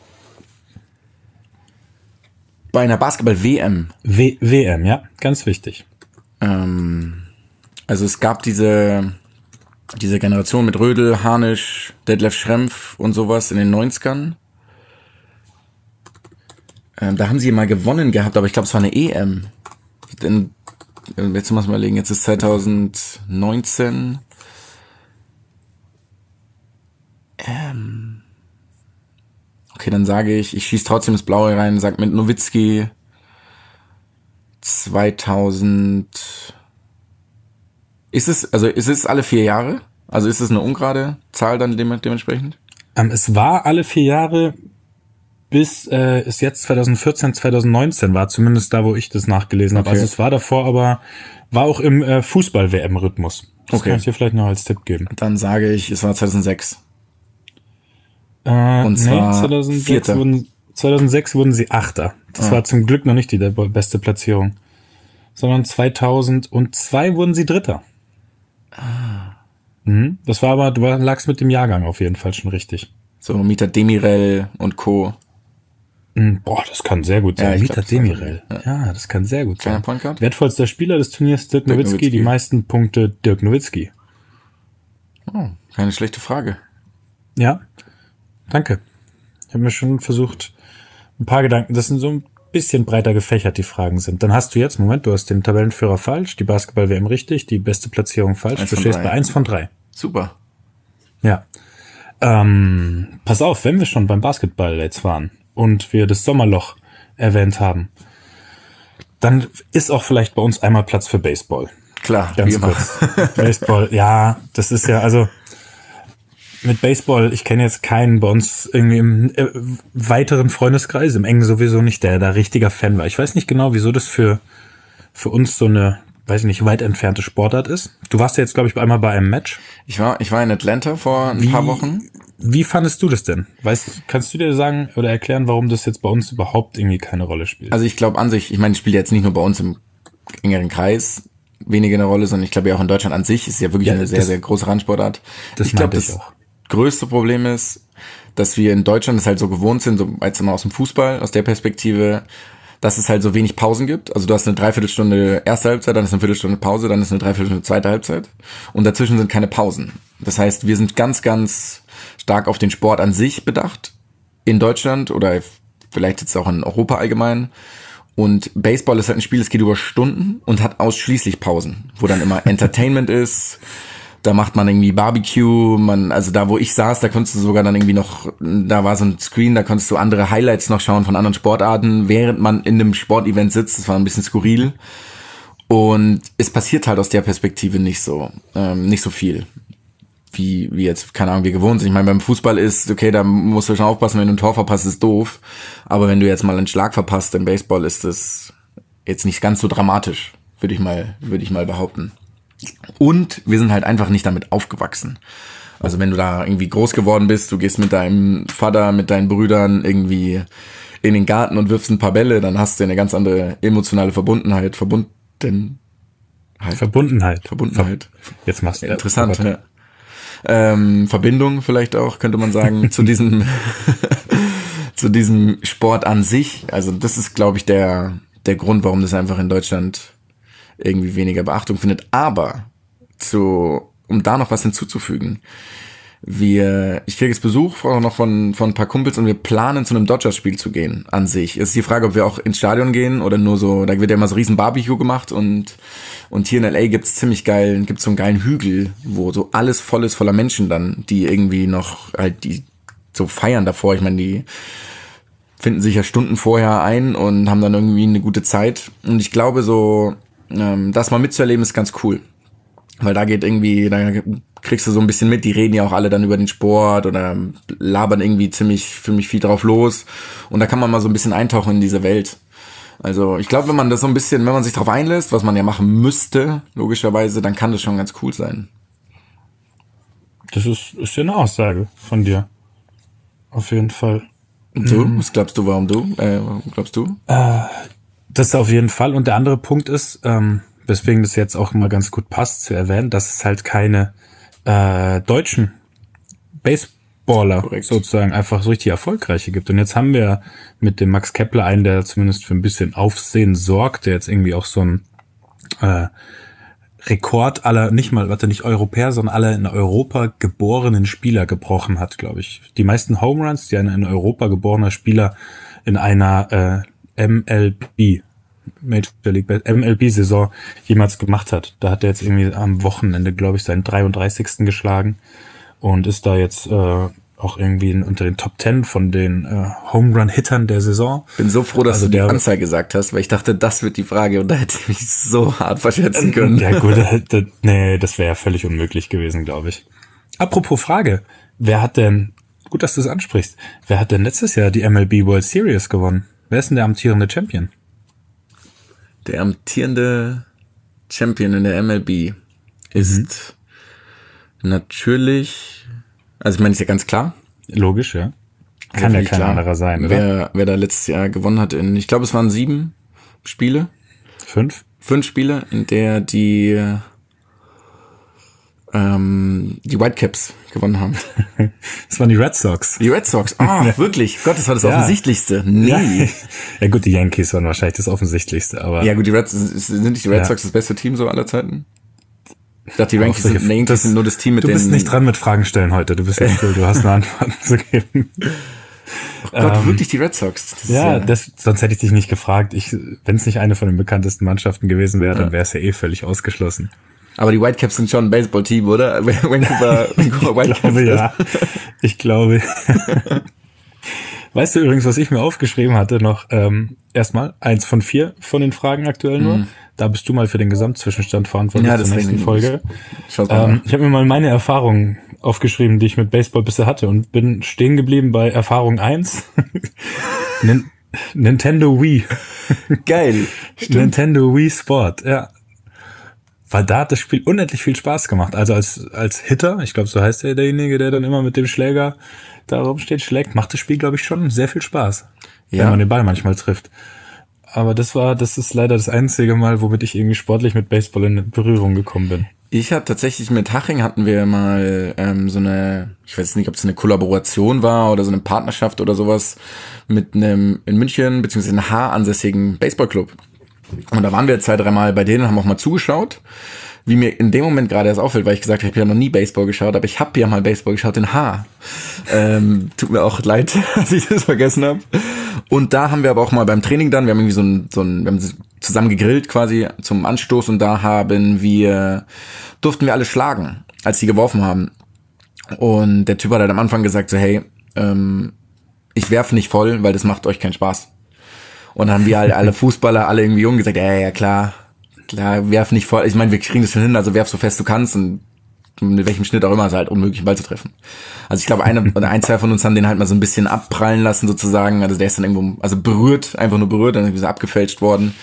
Bei einer Basketball-W M. W- WM, ja, ganz wichtig. Ähm, also es gab diese diese Generation mit Rödel, Harnisch, Detlef Schrempf und sowas in den neunzigern. Ähm, da haben sie mal gewonnen gehabt, aber ich glaube, es war eine E M. Denn, jetzt muss man überlegen, jetzt ist zwanzig neunzehn. Ähm, okay, dann sage ich, ich schieße trotzdem das Blaue rein, sag mit Nowitzki zweitausend. Ist es, also ist es alle vier Jahre? Also ist es eine ungerade Zahl dann dem, dementsprechend? Ähm, es war alle vier Jahre bis äh, es jetzt zwanzig vierzehn, zwanzig neunzehn war, zumindest da, wo ich das nachgelesen habe. Okay. Also es war davor, aber war auch im äh, Fußball-W M-Rhythmus. Das Okay. kann ich dir vielleicht noch als Tipp geben. Dann sage ich, es war zweitausendsechs. Äh, Und zwar zweitausendsechs Vierter. wurden, zweitausendsechs wurden sie Achter. Das Ah. war zum Glück noch nicht die der beste Platzierung. Sondern zweitausendzwei wurden sie Dritter. Mhm. Das war aber, du war- lagst mit dem Jahrgang auf jeden Fall schon richtig. So Mieter Demirel und Co. Mhm. Boah, das kann sehr gut sein. Ja, ich Mieter glaub, das war Demirel. so, Ja. das kann sehr gut Kleiner sein. Point Guard? Wertvollster Spieler des Turniers Dirk Dirk Nowitzki, Nowitzki. die meisten Punkte Dirk Nowitzki. Oh, keine schlechte Frage. Ja, danke. Ich habe mir schon versucht, ein paar Gedanken, das sind so ein bisschen breiter gefächert, die Fragen sind. Dann hast du jetzt, Moment, du hast den Tabellenführer falsch, die Basketball-W M richtig, die beste Platzierung falsch. Eins Du von stehst drei. bei eins von drei. Super. Ja. Ähm, pass auf, wenn wir schon beim Basketball jetzt waren und wir das Sommerloch erwähnt haben, dann ist auch vielleicht bei uns einmal Platz für Baseball. Klar, wie Ganz immer. kurz. Baseball, ja, das ist ja, also mit Baseball, ich kenne jetzt keinen bei uns irgendwie im äh, weiteren Freundeskreis, im engen sowieso nicht, der da richtiger Fan war. Ich weiß nicht genau, wieso das für für uns so eine, weiß ich nicht, weit entfernte Sportart ist. Du warst ja jetzt, glaube ich, einmal bei einem Match. Ich war, ich war in Atlanta vor ein Wie- paar Wochen. Wie fandest du das denn? Weißt, kannst du dir sagen oder erklären, warum das jetzt bei uns überhaupt irgendwie keine Rolle spielt? Also ich glaube an sich, ich meine, ich spiele jetzt nicht nur bei uns im engeren Kreis weniger eine Rolle, sondern ich glaube ja auch in Deutschland an sich ist ja wirklich Ja, eine sehr, das- sehr große Randsportart. das ich glaube, meinte ich das auch. größte Problem ist, dass wir in Deutschland es halt so gewohnt sind, so als immer aus dem Fußball, aus der Perspektive, dass es halt so wenig Pausen gibt. Also du hast eine Dreiviertelstunde erste Halbzeit, dann ist eine Viertelstunde Pause, dann ist eine Dreiviertelstunde zweite Halbzeit. Und dazwischen sind keine Pausen. Das heißt, wir sind ganz, ganz stark auf den Sport an sich bedacht in Deutschland oder vielleicht jetzt auch in Europa allgemein. Und Baseball ist halt ein Spiel, es geht über Stunden und hat ausschließlich Pausen, wo dann immer Entertainment ist. Da macht man irgendwie Barbecue, man, also da, wo ich saß, da konntest du sogar dann irgendwie noch, da war so ein Screen, da konntest du andere Highlights noch schauen von anderen Sportarten, während man in einem Sportevent sitzt. Das war ein bisschen skurril. Und es passiert halt aus der Perspektive nicht so, ähm, nicht so viel, wie, wie jetzt, keine Ahnung, wir gewohnt sind. Ich meine, beim Fußball ist, okay, da musst du schon aufpassen, wenn du ein Tor verpasst, ist doof. Aber wenn du jetzt mal einen Schlag verpasst im Baseball, ist das jetzt nicht ganz so dramatisch, würde ich mal, würde ich mal behaupten. Und wir sind halt einfach nicht damit aufgewachsen. Also wenn du da irgendwie groß geworden bist, du gehst mit deinem Vater, mit deinen Brüdern irgendwie in den Garten und wirfst ein paar Bälle, dann hast du eine ganz andere emotionale Verbundenheit. Verbunden. Verbundenheit. Verbundenheit. Jetzt machst du interessant. Ja. Ähm, Verbindung vielleicht auch, könnte man sagen, zu diesem zu diesem Sport an sich. Also das ist, glaube ich, der der Grund, warum das einfach in Deutschland irgendwie weniger Beachtung findet. Aber zu, um da noch was hinzuzufügen, wir, ich kriege jetzt Besuch auch noch von, von ein paar Kumpels und wir planen zu einem Dodgers-Spiel zu gehen an sich. Es ist die Frage, ob wir auch ins Stadion gehen oder nur so, da wird ja immer so riesen Barbecue gemacht und, und hier in L A gibt's ziemlich geil, gibt's so einen geilen Hügel, wo so alles voll ist voller Menschen dann, die irgendwie noch halt die so feiern davor. Ich meine, die finden sich ja Stunden vorher ein und haben dann irgendwie eine gute Zeit. Und ich glaube so, das mal mitzuerleben ist ganz cool, weil da geht irgendwie, da kriegst du so ein bisschen mit, die reden ja auch alle dann über den Sport oder labern irgendwie ziemlich, ziemlich viel drauf los und da kann man mal so ein bisschen eintauchen in diese Welt. Also ich glaube, wenn man das so ein bisschen, wenn man sich drauf einlässt, was man ja machen müsste, logischerweise, dann kann das schon ganz cool sein. Das ist, ist ja eine Aussage von dir. Auf jeden Fall. Und du? Mhm. Was glaubst du, warum du? Äh, glaubst du? Äh, Das auf jeden Fall. Und der andere Punkt ist, ähm, weswegen das jetzt auch immer ganz gut passt zu erwähnen, dass es halt keine äh, deutschen Baseballer Korrekt. sozusagen einfach so richtig erfolgreiche gibt. Und jetzt haben wir mit dem Max Kepler einen, der zumindest für ein bisschen Aufsehen sorgt, der jetzt irgendwie auch so ein äh, Rekord aller, nicht mal, warte, nicht Europäer, sondern aller in Europa geborenen Spieler gebrochen hat, glaube ich. Die meisten Home Runs, die ein in Europa geborener Spieler in einer äh, M L B, Major League M L B-Saison jemals gemacht hat. Da hat er jetzt irgendwie am Wochenende, glaube ich, seinen dreiunddreißigsten geschlagen und ist da jetzt äh, auch irgendwie unter den Top Ten von den äh, Home-Run-Hittern der Saison. Bin so froh, dass also du die Anzahl gesagt hast, weil ich dachte, das wird die Frage und da hätte ich mich so hart verschätzen können. Ja gut, das, nee, das wäre ja völlig unmöglich gewesen, glaube ich. Apropos Frage, wer hat denn, gut, dass du es ansprichst, wer hat denn letztes Jahr die M L B World Series gewonnen? Wer ist denn der amtierende Champion? Der amtierende Champion in der M L B ist mhm. natürlich, also ich meine, ist ja ganz klar. Logisch, ja. Kann ja kein klar, anderer sein, oder? Wer, wer da letztes Jahr gewonnen hat in, ich glaube, es waren sieben Spiele. Fünf? Fünf Spiele, in der die ähm, die Whitecaps gewonnen haben. Das waren die Red Sox. Die Red Sox, ah, oh, wirklich? Gott, das war das ja. Offensichtlichste. Nee. Ja. Ja gut, die Yankees waren wahrscheinlich das Offensichtlichste, aber... Ja gut, die Red, sind nicht die Red ja. Sox das beste Team so aller Zeiten? Ich dachte, die Yankees sind, die Yankees sind nur das Team mit den... Du bist den, nicht dran mit Fragen stellen heute, du bist nicht cool, du hast eine Antwort zu geben. Oh Gott, ähm, wirklich die Red Sox? Das ja, ja das, sonst hätte ich dich nicht gefragt. Ich, wenn es nicht eine von den bekanntesten Mannschaften gewesen wäre, ja. dann wäre es ja eh völlig ausgeschlossen. Aber die Whitecaps sind schon ein Baseball-Team, oder? Vancouver, Vancouver Whitecaps. Ich glaube, ja. Ich glaube. Weißt du übrigens, was ich mir aufgeschrieben hatte noch? Ähm, erstmal eins von vier von den Fragen aktuell nur. Mhm. Da bist du mal für den Gesamtzwischenstand verantwortlich ja, zur nächsten Folge. Ähm, ich habe mir mal meine Erfahrungen aufgeschrieben, die ich mit Baseball bisher hatte und bin stehen geblieben bei Erfahrung eins. Nin- Nintendo Wii. Geil. Stimmt. Nintendo Wii Sport, ja. Weil da hat das Spiel unendlich viel Spaß gemacht. Also als als Hitter, ich glaube, so heißt er derjenige, der dann immer mit dem Schläger da rumsteht, schlägt, macht das Spiel, glaube ich, schon sehr viel Spaß. Ja. Wenn man den Ball manchmal trifft. Aber das war, das ist leider das einzige Mal, womit ich irgendwie sportlich mit Baseball in Berührung gekommen bin. Ich habe tatsächlich mit Haching hatten wir mal ähm, so eine, ich weiß nicht, ob es eine Kollaboration war oder so eine Partnerschaft oder sowas mit einem in München beziehungsweise einem H ansässigen Baseballclub. Und da waren wir zwei, dreimal bei denen, haben auch mal zugeschaut. wie mir in dem Moment gerade erst auffällt, weil ich gesagt habe, ich habe ja noch nie Baseball geschaut, aber ich habe ja mal Baseball geschaut in H. Ähm, tut mir auch leid, dass ich das vergessen habe. Und da haben wir aber auch mal beim Training dann, wir haben irgendwie so ein, so ein wir haben zusammen gegrillt quasi zum Anstoß und da haben wir, durften wir alle schlagen, als die geworfen haben. Und der Typ hat halt am Anfang gesagt so, hey, ähm, ich werfe nicht voll, weil das macht euch keinen Spaß. Und dann haben wir halt alle Fußballer, alle irgendwie jung gesagt, ja, ja, klar, klar, werf nicht voll. Ich meine, wir kriegen das schon hin, also werf so fest du kannst und mit welchem Schnitt auch immer, ist halt unmöglich, einen Ball zu treffen. Also ich glaube, eine oder ein, zwei von uns haben den halt mal so ein bisschen abprallen lassen sozusagen. Also der ist dann irgendwo, also berührt, einfach nur berührt, dann ist er abgefälscht worden.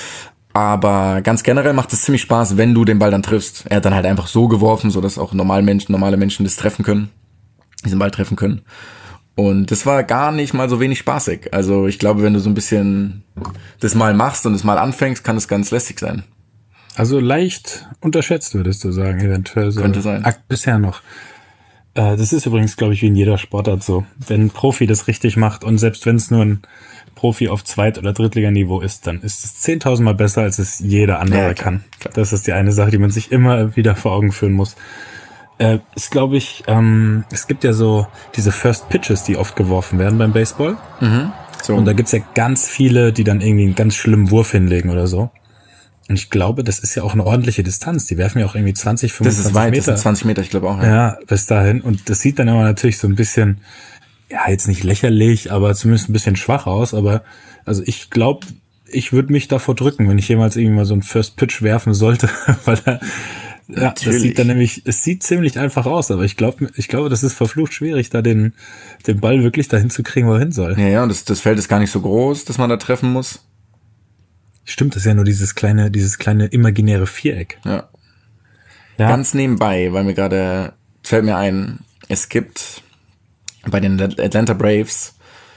Aber ganz generell macht es ziemlich Spaß, wenn du den Ball dann triffst. Er hat dann halt einfach so geworfen, sodass auch normale Menschen, normale Menschen das treffen können, diesen Ball treffen können. Und das war gar nicht mal so wenig spaßig. Also ich glaube, wenn du so ein bisschen das mal machst und es mal anfängst, kann es ganz lästig sein. Also leicht unterschätzt, würdest du sagen, eventuell. So. Könnte sein. Akt bisher noch. Äh, das ist übrigens, glaube ich, wie in jeder Sportart so. Wenn ein Profi das richtig macht und selbst wenn es nur ein Profi auf Zweit- oder Drittliganiveau ist, dann ist es zehntausendmal besser, als es jeder andere ja, klar, kann. Klar. Das ist die eine Sache, die man sich immer wieder vor Augen führen muss. Äh, ist, glaube ich, ähm, es gibt ja so diese First Pitches, die oft geworfen werden beim Baseball. Mhm. So. Und da gibt's ja ganz viele, die dann irgendwie einen ganz schlimmen Wurf hinlegen oder so. Und ich glaube, das ist ja auch eine ordentliche Distanz. Die werfen ja auch irgendwie zwanzig, fünfundzwanzig das ist weit, Meter. Das sind zwanzig Meter, ich glaube auch. Ja. ja, bis dahin. Und das sieht dann immer natürlich so ein bisschen, ja, jetzt nicht lächerlich, aber zumindest ein bisschen schwach aus. Aber also ich glaube, ich würde mich davor drücken, wenn ich jemals irgendwie mal so einen First Pitch werfen sollte, weil er ja, Natürlich. Das sieht dann nämlich, es sieht ziemlich einfach aus, aber ich glaube, ich glaube, das ist verflucht schwierig, da den, den Ball wirklich dahin zu kriegen, wo er hin soll. Ja, ja, und das, das Feld ist gar nicht so groß, dass man da treffen muss. Stimmt, das ist ja nur dieses kleine, dieses kleine imaginäre Viereck. Ja. ja. Ganz nebenbei, weil mir gerade, fällt mir ein, es gibt bei den Atlanta Braves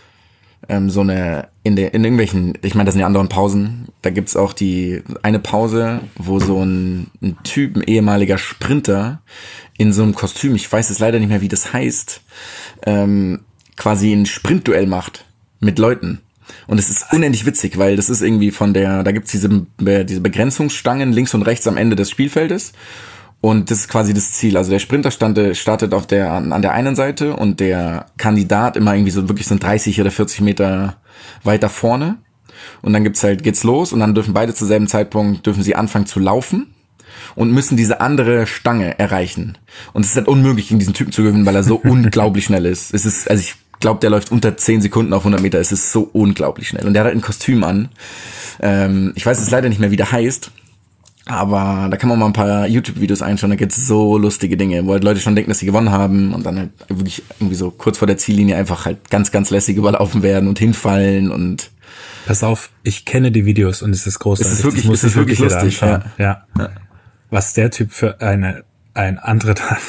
ähm, so eine, in der, in irgendwelchen, ich meine, das sind ja anderen Pausen, da gibt's auch die, eine Pause, wo so ein, ein Typ, ein ehemaliger Sprinter in so einem Kostüm, ich weiß jetzt leider nicht mehr, wie das heißt, ähm, quasi ein Sprintduell macht mit Leuten. Und es ist unendlich witzig, weil das ist irgendwie von der, da gibt's diese, diese Begrenzungsstangen links und rechts am Ende des Spielfeldes. Und das ist quasi das Ziel. Also der Sprinter stand, startet auf der, an der einen Seite und der Kandidat immer irgendwie so wirklich so dreißig oder vierzig Meter weiter vorne. Und dann gibt's halt, geht's los und dann dürfen beide zur selben Zeitpunkt, dürfen sie anfangen zu laufen und müssen diese andere Stange erreichen. Und es ist halt unmöglich, gegen diesen Typen zu gewinnen, weil er so unglaublich schnell ist. Es ist, also ich glaube, der läuft unter zehn Sekunden auf hundert Meter. Es ist so unglaublich schnell. Und der hat halt ein Kostüm an. Ähm, ich weiß jetzt leider nicht mehr, wie der heißt. Aber da kann man mal ein paar YouTube-Videos einschauen, da gibt's so lustige Dinge, wo halt Leute schon denken, dass sie gewonnen haben und dann halt wirklich irgendwie so kurz vor der Ziellinie einfach halt ganz, ganz lässig überlaufen werden und hinfallen und... Pass auf, ich kenne die Videos und es ist großartig. Es ist wirklich, es ist wirklich lustig, ja. Ja. ja. Was der Typ für eine, ein Antritt hat.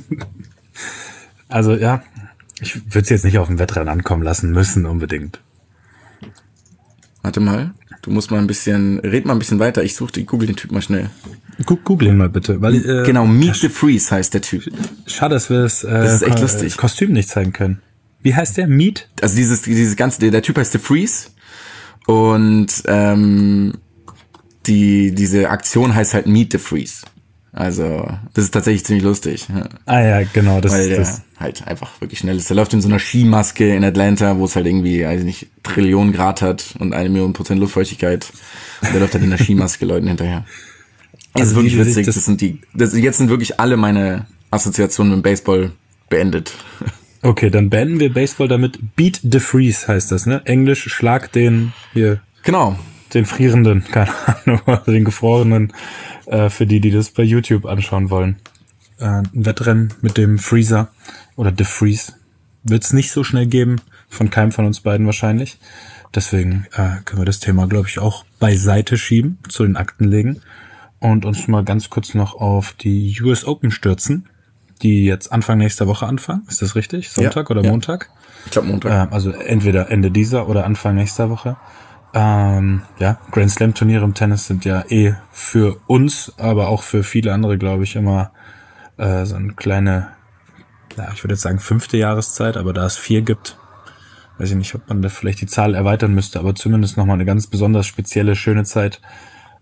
Also ja, ich würde es jetzt nicht auf ein Wettrennen ankommen lassen müssen unbedingt. Warte mal. Du musst mal ein bisschen, red mal ein bisschen weiter. Ich suche, ich google den Typ mal schnell. Google ihn mal bitte. Weil, äh, genau, Meet the Freeze heißt der Typ. Schade, dass wir das, äh, das ist echt Ko- lustig. Kostüm nicht zeigen können. Wie heißt der? Meet? Also dieses, dieses ganze, der, der Typ heißt The Freeze und ähm, die diese Aktion heißt halt Meet the Freeze. Also das ist tatsächlich ziemlich lustig. Ja. Ah ja, genau. Das Weil ist der das. halt einfach wirklich schnell ist. Der läuft in so einer Skimaske in Atlanta, wo es halt irgendwie, weiß ich nicht, Trillionen Grad hat und eine Million Prozent Luftfeuchtigkeit. Und der läuft halt in der Skimaske Leuten hinterher. Das also ist wirklich witzig. Das, das sind die. Das, jetzt sind wirklich alle meine Assoziationen mit dem Baseball beendet. Okay, dann beenden wir Baseball damit. Beat the Freeze heißt das, ne? Englisch, schlag den hier. Genau. Den Frierenden, keine Ahnung, den Gefrorenen, äh, für die, die das bei YouTube anschauen wollen. Äh, ein Wettrennen mit dem Freezer oder The Freeze wird es nicht so schnell geben, von keinem von uns beiden wahrscheinlich. Deswegen äh, können wir das Thema, glaube ich, auch beiseite schieben, zu den Akten legen und uns mal ganz kurz noch auf die U S Open stürzen, die jetzt Anfang nächster Woche anfangen. Ist das richtig? Sonntag ja, oder ja. Montag? Ich glaube Montag. Äh, also entweder Ende dieser oder Anfang nächster Woche. Ähm, ja, Grand Slam Turniere im Tennis sind ja eh für uns, aber auch für viele andere, glaube ich, immer äh, so eine kleine, ja, ich würde jetzt sagen fünfte Jahreszeit, aber da es vier gibt, weiß ich nicht, ob man da vielleicht die Zahl erweitern müsste, aber zumindest nochmal eine ganz besonders spezielle, schöne Zeit.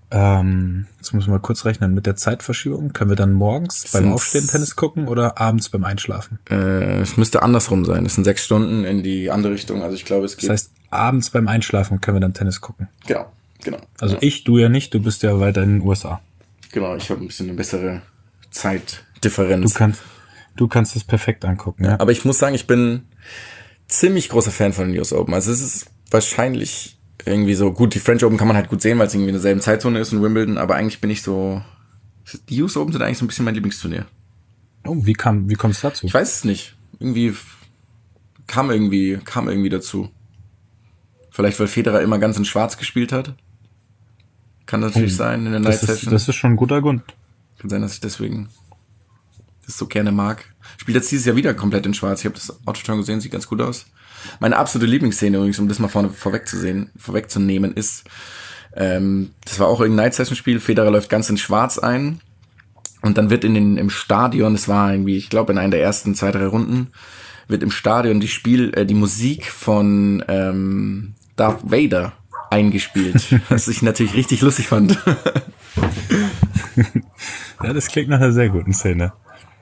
Ähm, jetzt müssen wir mal kurz rechnen. Mit der Zeitverschiebung können wir dann morgens beim Sind's- Aufstehen Tennis gucken oder abends beim Einschlafen? Äh, es müsste andersrum sein. Es sind sechs Stunden in die andere Richtung. Also ich glaube, es geht. Das heißt, abends beim Einschlafen können wir dann Tennis gucken. Genau, genau. Also ja. ich, du ja nicht, du bist ja weiter in den U S A. Genau, ich habe ein bisschen eine bessere Du Zeitdifferenz. kannst, du kannst es perfekt angucken, ja. Aber ich muss sagen, ich bin ziemlich großer Fan von den U S Open. Also es ist wahrscheinlich irgendwie so, gut, die French Open kann man halt gut sehen, weil es irgendwie in derselben Zeitzone ist und Wimbledon, aber eigentlich bin ich so, die U S Open sind eigentlich so ein bisschen mein Lieblingsturnier. Oh, wie kam, wie kommt es dazu? Ich weiß es nicht. Irgendwie kam irgendwie, kam irgendwie dazu. Vielleicht, weil Federer immer ganz in Schwarz gespielt hat. Kann natürlich Oh, sein, in der Night Das ist, Session. das ist schon ein guter Grund. Kann sein, dass ich deswegen das so gerne mag. Spielt jetzt dieses Jahr wieder komplett in Schwarz. Ich habe das Auto schon gesehen, sieht ganz gut aus. Meine absolute Lieblingsszene übrigens, um das mal vorne vorwegzusehen, vorwegzunehmen, ist, ähm, das war auch irgendein Night-Session-Spiel. Federer läuft ganz in Schwarz ein und dann wird in den im Stadion, das war irgendwie, ich glaube in einer der ersten zwei, drei Runden, wird im Stadion die Spiel, äh, die Musik von ähm, Darth Vader eingespielt, was ich natürlich richtig lustig fand. Ja, das klingt nach einer sehr guten Szene.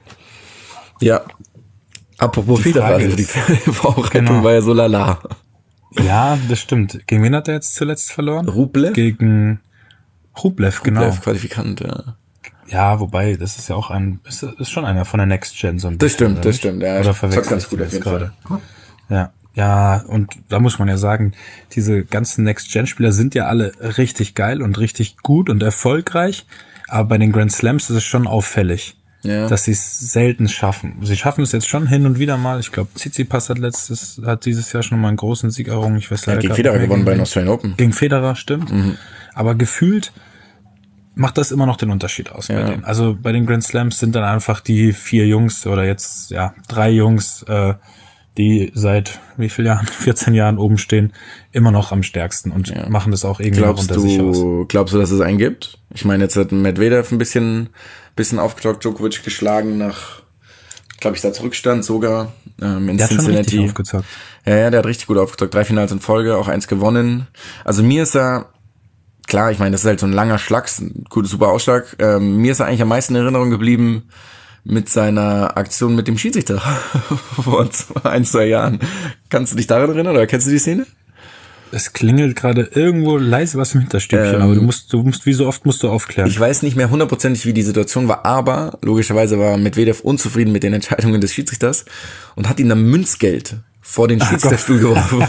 Ja. Apropos Die Federer, Frage also die ist- Vorrettung Genau. war ja so lala. Ja, das stimmt. Gegen wen hat er jetzt zuletzt verloren? Rublev? Gegen Rublev, genau. Rublev, Qualifikant, ja. Ja, wobei, das ist ja auch ein, ist, ist schon einer von der Next Gen so ein Das bisschen. stimmt, oder das nicht? stimmt, ja. Oder Zockt verwechselt ganz gut ich auf das jeden gerade? Fall. Ja. Ja, und da muss man ja sagen, diese ganzen Next-Gen-Spieler sind ja alle richtig geil und richtig gut und erfolgreich, aber bei den Grand Slams ist es schon auffällig, Ja. dass sie es selten schaffen. Sie schaffen es jetzt schon hin und wieder mal. Ich glaube, Tsitsipas hat letztes, hat dieses Jahr schon mal einen großen Sieg errungen. Ich weiß Er leider hat gegen grad Federer nicht mehr, gewonnen bei gegen den wen. Australian Open. Gegen Federer, stimmt. Aber gefühlt macht das immer noch den Unterschied aus Ja. bei denen. Also bei den Grand Slams sind dann einfach die vier Jungs oder jetzt ja drei Jungs, äh, die seit wie viel Jahren, vierzehn Jahren oben stehen, immer noch am stärksten und Ja. machen das auch irgendwie noch Glaubst unter sich aus. du, glaubst du, dass es einen gibt? Ich meine, jetzt hat Medvedev ein bisschen, bisschen aufgetaucht, Djokovic geschlagen nach, glaube ich, da Zurückstand sogar, ähm, in Der hat schon richtig Cincinnati. aufgezockt. Ja, ja, der hat richtig gut aufgezockt. Drei Finals in Folge, auch eins gewonnen. Also mir ist er, klar, ich meine, das ist halt so ein langer Schlag, ein gutes, super Ausschlag. Ähm, mir ist er eigentlich am meisten in Erinnerung geblieben mit seiner Aktion mit dem Schiedsrichter vor zwei, ein, zwei Jahren. Kannst du dich daran erinnern oder kennst du die Szene? Es klingelt gerade irgendwo leise was im Hinterstübchen, Ähm, aber du musst, du musst, wie so oft musst du aufklären. Ich weiß nicht mehr hundertprozentig, wie die Situation war, aber logischerweise war Medvedev unzufrieden mit den Entscheidungen des Schiedsrichters und hat ihm dann Münzgeld vor den Schiedsrichterstuhl geworfen.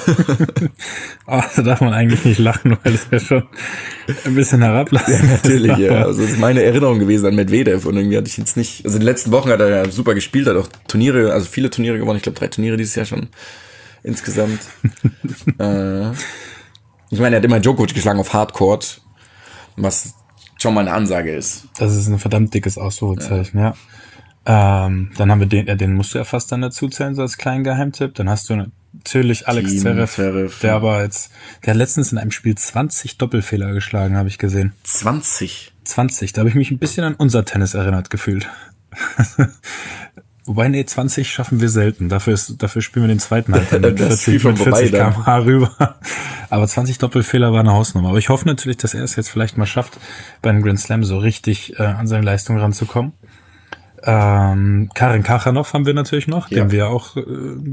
Oh, da darf man eigentlich nicht lachen, weil es ja schon ein bisschen herablassend ist. Natürlich, ja. Also das ist meine Erinnerung gewesen an Medvedev und irgendwie hatte ich jetzt nicht, also in den letzten Wochen hat er ja super gespielt, hat auch Turniere, also viele Turniere gewonnen, ich glaube drei Turniere dieses Jahr schon insgesamt. äh, ich meine, er hat immer Djokovic geschlagen auf Hardcourt, was schon mal eine Ansage ist. Das ist ein verdammt dickes Ausrufezeichen, ja. Ähm, dann haben wir den, ja, den musst du ja fast dann dazu zählen, so als kleinen Geheimtipp. Dann hast du natürlich Alex Team Zverev, Zverev. der aber jetzt, der hat letztens in einem Spiel zwanzig Doppelfehler geschlagen, habe ich gesehen. zwanzig. zwanzig, da habe ich mich ein bisschen an unser Tennis erinnert gefühlt. Wobei, nee, zwanzig schaffen wir selten. Dafür ist, dafür spielen wir den zweiten halt dann mit Das ist viel vierzig, von mit vorbei vierzig dann. Kilometer pro Stunde rüber. Aber zwanzig Doppelfehler war eine Hausnummer. Aber ich hoffe natürlich, dass er es jetzt vielleicht mal schafft, bei einem Grand Slam so richtig äh, an seine Leistung ranzukommen. Ähm, Karin Kachanov haben wir natürlich noch, Ja. den wir auch, äh,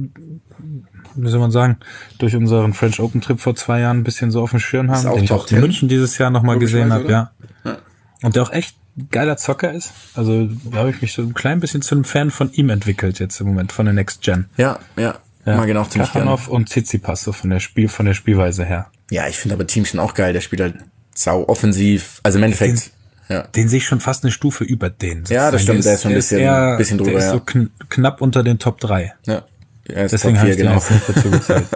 wie soll man sagen, durch unseren French Open Trip vor zwei Jahren ein bisschen so auf dem Schirm haben, auch den ich Top auch in Ten. München dieses Jahr nochmal gesehen habe, Logischerweise, ja. Ja. Und der auch echt ein geiler Zocker ist. Also da habe ich mich so ein klein bisschen zu einem Fan von ihm entwickelt jetzt im Moment, von der Next Gen. Ja, ja. Ja. Mag ihn auch ziemlich gerne. Kachanov und Tsitsipas, so von der Spiel, von der Spielweise her. Ja, ich finde aber Teamchen auch geil. Der spielt halt sau offensiv. Also im Endeffekt, ja. Den sehe ich schon fast eine Stufe über den. Ja, das sozusagen. stimmt, der ist schon ein bisschen- eher, bisschen drüber, Der ist ja. so kn knapp unter den Top drei. Ja. Er ist Deswegen Top habe vier, ich den genau. auch nicht dazu gezählt.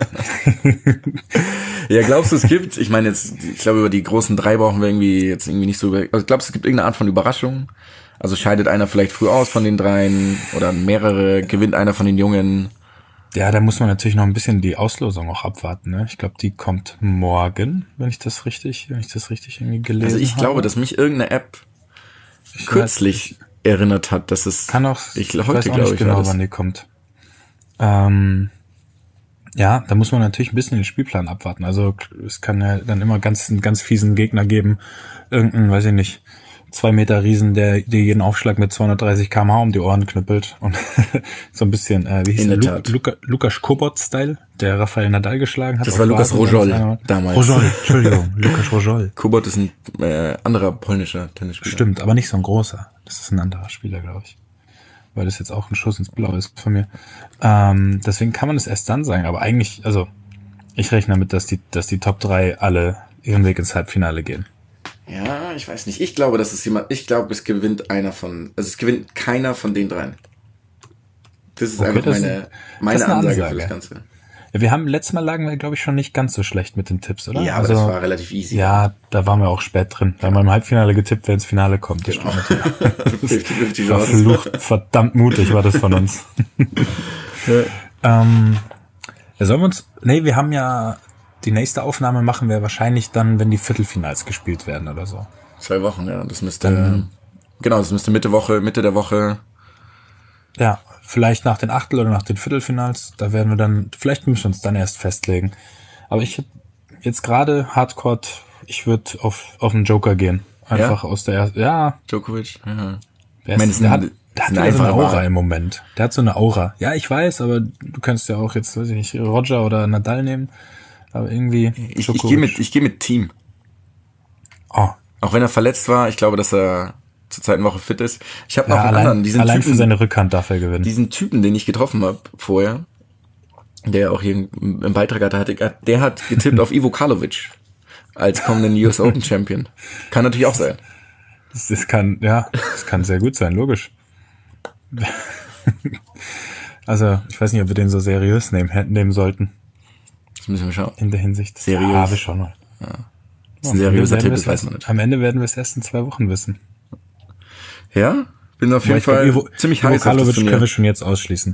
Ja, glaubst du, es gibt, ich meine jetzt, ich glaube, über die großen drei brauchen wir irgendwie jetzt irgendwie nicht so über, also glaubst du, es gibt irgendeine Art von Überraschung? Also scheidet einer vielleicht früh aus von den dreien oder mehrere, gewinnt einer von den Jungen? Ja, da muss man natürlich noch ein bisschen die Auslosung auch abwarten. Ne? Ich glaube, die kommt morgen, wenn ich das richtig, wenn ich das richtig irgendwie gelesen habe. Also ich glaube, dass mich irgendeine App Ich kürzlich erinnert hat, dass es, Kann auch, ich, ich heute weiß auch glaube nicht ich, genau, war das. wann die kommt. Ähm, Ja, da muss man natürlich ein bisschen den Spielplan abwarten. Also es kann ja dann immer ganz einen ganz fiesen Gegner geben. Irgendein, weiß ich nicht, zwei Meter Riesen, der dir jeden Aufschlag mit zweihundertdreißig Kilometer pro Stunde um die Ohren knüppelt. Und so ein bisschen, äh, wie hieß der? Lu- Luka, Lukas Kobot-Style, der Rafael Nadal geschlagen hat. Das war Lukas Rojol damals. Rojol, Entschuldigung, Lukas Rojol. Kobot ist ein äh, anderer polnischer Tennisspieler. Stimmt, aber nicht so ein großer. Das ist ein anderer Spieler, glaube ich. Weil das jetzt auch ein Schuss ins Blaue ist von mir. Ähm, deswegen kann man es erst dann sagen. Aber eigentlich, also ich rechne damit, dass die, dass die Top drei alle ihren Weg ins Halbfinale gehen. Ja, ich weiß nicht. Ich glaube, dass es jemand, ich glaube, es gewinnt einer von, also es gewinnt keiner von den dreien. Das ist okay, einfach das meine, ist, meine Ansage, Ansage für das Ganze. Ja, wir haben, letztes Mal lagen wir, glaube ich, schon nicht ganz so schlecht mit den Tipps, oder? Ja, aber also, das war relativ easy. Ja, da waren wir auch spät drin. Da haben wir im Halbfinale getippt, wer ins Finale kommt. Das genau. fünfzig fünfzig verflucht, verdammt mutig war das von uns. ähm, ja, sollen wir uns, nee, wir haben ja, die nächste Aufnahme machen wir wahrscheinlich dann, wenn die Viertelfinals gespielt werden oder so. Zwei Wochen, ja. Das müsste, dann, genau, das müsste Mitte Woche, Mitte der Woche. Ja, vielleicht nach den Achtel- oder nach den Viertelfinals. Da werden wir dann, vielleicht müssen wir uns dann erst festlegen. Aber ich jetzt gerade Hardcore, ich würde auf, auf einen Joker gehen. Einfach ja? aus der ersten, ja. Djokovic, ja. Der, ist, ist der hat, der hat eine so eine Aura im Moment. Der hat so eine Aura. Ja, ich weiß, aber du kannst ja auch jetzt, weiß ich nicht, Roger oder Nadal nehmen. Aber irgendwie. Ich, ich gehe mit, ich gehe mit Team. Oh. Auch wenn er verletzt war, ich glaube, dass er zur zweiten Woche fit ist. Ich habe ja, noch einen allein, anderen, diesen allein Typen, für seine Rückhand darf er gewinnen. Diesen Typen, den ich getroffen habe vorher, der auch hier im Beitrag hatte, der hat getippt auf Ivo Karlovic als kommenden U S Open Champion. Kann natürlich auch sein. Das, das kann, ja, das kann sehr gut sein, logisch. Also, ich weiß nicht, ob wir den so seriös nehmen, nehmen sollten. Das müssen wir schauen. In der Hinsicht. Seriös. Ja, wir schauen mal. Ja. Das ist ein seriöser Tipp, das weiß man nicht. Am Ende werden wir es erst in zwei Wochen wissen. Ja? Bin auf jeden Fall Ivo, ziemlich Ivo heiß auf das Karlovic Turnier. können wir schon jetzt ausschließen.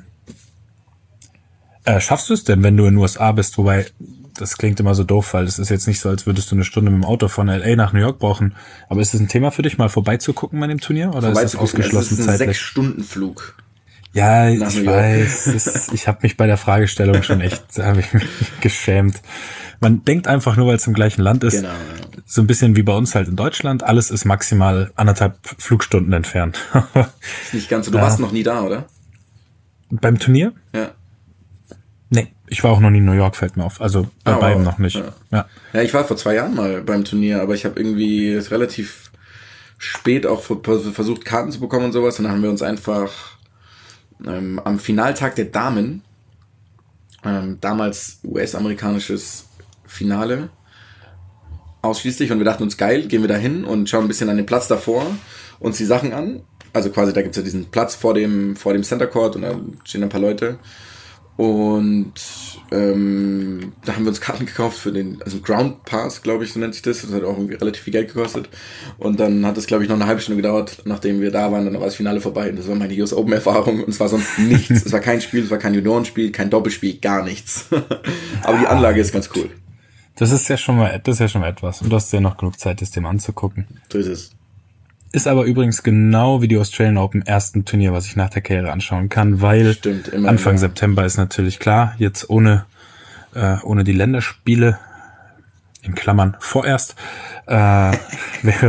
Äh, schaffst du es denn, wenn du in den U S A bist? Wobei, das klingt immer so doof, weil das ist jetzt nicht so, als würdest du eine Stunde mit dem Auto von L A nach New York brauchen. Aber ist es ein Thema für dich, mal vorbeizugucken bei dem Turnier? Oder ist das ausgeschlossen zeitlich? Es ist ein Sechs-Stunden-Flug. Ja, ich weiß. Ist, ich habe mich bei der Fragestellung schon echt, habe ich mich geschämt. Man denkt einfach nur, weil es im gleichen Land ist, genau, ja. So ein bisschen wie bei uns halt in Deutschland, alles ist maximal anderthalb Flugstunden entfernt. Ist nicht ganz so, du ja. warst noch nie da, oder? Beim Turnier? Ja. Nee, ich war auch noch nie in New York, fällt mir auf. Also bei ah, beiden wow. noch nicht. Ja. Ja. ja, ich war vor zwei Jahren mal beim Turnier, aber ich habe irgendwie relativ spät auch versucht, Karten zu bekommen und sowas. Und dann haben wir uns einfach ähm, am Finaltag der Damen, ähm, damals U S-amerikanisches Finale, ausschließlich, und wir dachten uns, geil, gehen wir da hin und schauen ein bisschen an den Platz davor, uns die Sachen an. Also quasi, da gibt's ja diesen Platz vor dem, vor dem Center Court und da stehen ein paar Leute. Und ähm, da haben wir uns Karten gekauft für den, also Ground Pass, glaube ich, so nennt sich das. Das hat auch irgendwie relativ viel Geld gekostet. Und dann hat es, glaube ich, noch eine halbe Stunde gedauert, nachdem wir da waren. Dann war das Finale vorbei. Und das war meine U S Open Erfahrung. Und es war sonst nichts. Es war kein Spiel, es war kein Juniorenspiel, kein Doppelspiel, gar nichts. Aber die Anlage ist ganz cool. Das ist ja schon mal, das ist ja schon mal etwas. Und du hast ja noch genug Zeit, das dem anzugucken. So ist es. Ist aber übrigens genau wie die Australian Open ersten Turnier, was ich nach der Karriere anschauen kann, weil Stimmt, immer Anfang immer. September ist natürlich klar, jetzt ohne äh, ohne die Länderspiele, in Klammern vorerst, äh, wäre,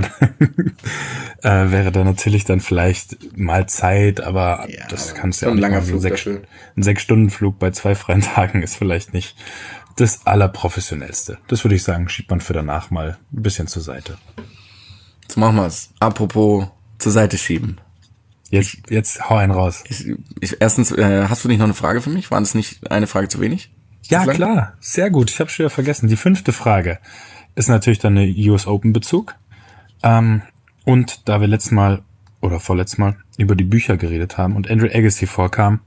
äh, wäre da natürlich dann vielleicht mal Zeit, aber ja, das kannst du ja auch ein nicht langer machen. Flug Sech, dafür. Ein Sechs-Stunden-Flug bei zwei freien Tagen ist vielleicht nicht das Allerprofessionellste. Das würde ich sagen, schiebt man für danach mal ein bisschen zur Seite. Jetzt machen wir's. Apropos zur Seite schieben. Jetzt, jetzt hau einen raus. Ich, ich, erstens, äh, hast du nicht noch eine Frage für mich? War das nicht eine Frage zu wenig? Ja, klar. Sehr gut. Ich habe schon wieder vergessen. Die fünfte Frage ist natürlich dann eine U S Open Bezug. Ähm, und da wir letztes Mal oder vorletztes Mal über die Bücher geredet haben und Andre Agassi vorkam,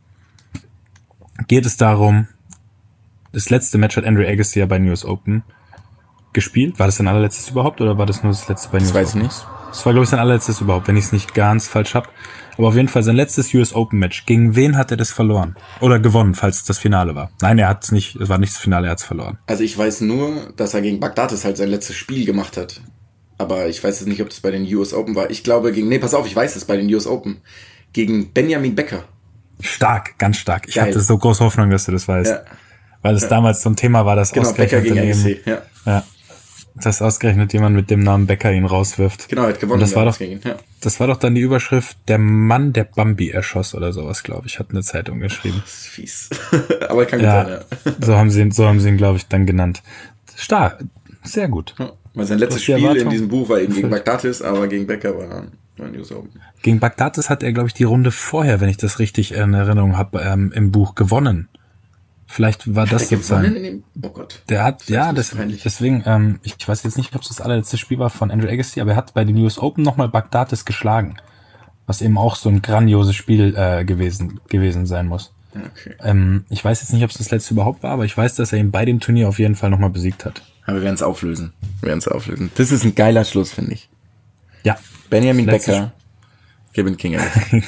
geht es darum, das letzte Match hat Andre Agassi ja bei den U S Open gespielt. War das sein allerletztes überhaupt oder war das nur das letzte bei den U S Open? Das weiß ich nicht. Das war, glaube ich, sein allerletztes überhaupt, wenn ich es nicht ganz falsch hab. Aber auf jeden Fall sein letztes U S Open Match. Gegen wen hat er das verloren? Oder gewonnen, falls es das Finale war? Nein, er hat es nicht, es war nicht das Finale, er hat es verloren. Also ich weiß nur, dass er gegen Baghdatis halt sein letztes Spiel gemacht hat. Aber ich weiß jetzt nicht, ob das bei den U S Open war. Ich glaube gegen, nee, pass auf, ich weiß es, bei den U S Open. Gegen Benjamin Becker. Stark, ganz stark. Ich Geil. hatte so große Hoffnung, dass du das weißt. Ja. weil es ja. damals so ein Thema war, dass genau, ausgerechnet Becker gegen daneben, ja. ja, dass ausgerechnet jemand mit dem Namen Becker ihn rauswirft. Genau, er hat gewonnen. Und das war doch, gegen ihn. Ja. das war doch dann die Überschrift, der Mann, der Bambi erschoss oder sowas, glaube ich, hat eine Zeitung geschrieben. Oh, das ist fies. Aber kann gut ja, sein, ja. So haben sie ihn, so haben sie ihn, glaube ich, dann genannt. Stark, sehr gut. Ja, weil sein letztes Spiel Erwartung in diesem Buch war eben gegen Baghdatis, aber gegen Becker war, war ein News Open. Gegen Baghdatis hat er, glaube ich, die Runde vorher, wenn ich das richtig in Erinnerung habe, ähm, im Buch gewonnen. Vielleicht war hat das sozusagen. In dem? Oh Gott. Der hat, das ja, das, deswegen, ähm, ich weiß jetzt nicht, ob es das allerletzte Spiel war von Andrew Agassi, aber er hat bei den U S Open nochmal Baghdatis geschlagen. Was eben auch so ein grandioses Spiel äh, gewesen gewesen sein muss. Okay. Ähm, ich weiß jetzt nicht, ob es das letzte überhaupt war, aber ich weiß, dass er ihn bei dem Turnier auf jeden Fall nochmal besiegt hat. Aber wir werden es auflösen. Wir werden es auflösen. Das ist ein geiler Schluss, finde ich. Ja. Benjamin Becker, Kevin King.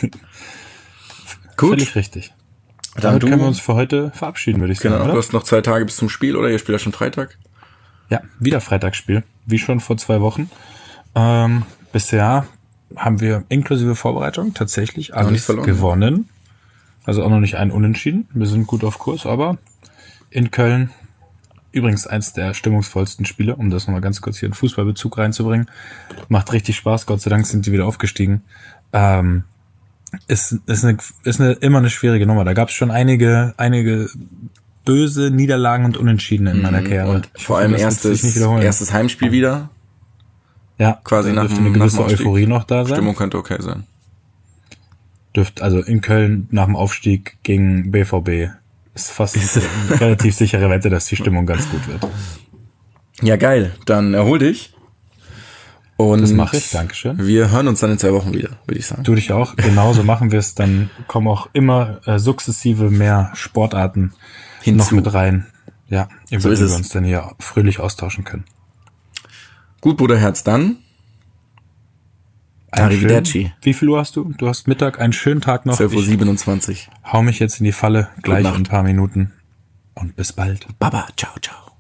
Gut. Völlig richtig. Dann Damit du, können wir uns für heute verabschieden, würde ich sagen. Genau, oder? Du hast noch zwei Tage bis zum Spiel, oder? Ihr spielt ja schon Freitag? Ja, wieder Freitagsspiel, wie schon vor zwei Wochen. Ähm, bisher haben wir inklusive Vorbereitung tatsächlich alles gewonnen. Also auch noch nicht ein Unentschieden. Wir sind gut auf Kurs, aber in Köln übrigens eins der stimmungsvollsten Spiele, um das nochmal ganz kurz hier in Fußballbezug reinzubringen. Macht richtig Spaß, Gott sei Dank sind sie wieder aufgestiegen. Ähm, ist ist eine ist eine immer eine schwierige Nummer. Da gab es schon einige einige böse Niederlagen und Unentschieden in meiner Karriere. Und vor allem erstes erstes Heimspiel wieder. Ja, quasi nach dürfte eine gewisse Euphorie noch da sein. Stimmung könnte okay sein. Dürft also in Köln nach dem Aufstieg gegen B V B ist fast eine relativ sichere Wette, dass die Stimmung ganz gut wird. Ja, geil. Dann erhol dich. Und das mache ich, Dankeschön. Wir hören uns dann in zwei Wochen wieder, würde ich sagen. Du dich auch, genauso machen wir es. Dann kommen auch immer äh, sukzessive mehr Sportarten Hinzu. noch mit rein. Ja, über die wir uns dann hier fröhlich austauschen können. Gut, Bruderherz, dann. Arrivederci. Wie viel Uhr hast du? Du hast Mittag, einen schönen Tag noch. zwölf Uhr siebenundzwanzig. Hau mich jetzt in die Falle, gleich in ein paar Minuten. Und bis bald. Baba, ciao, ciao.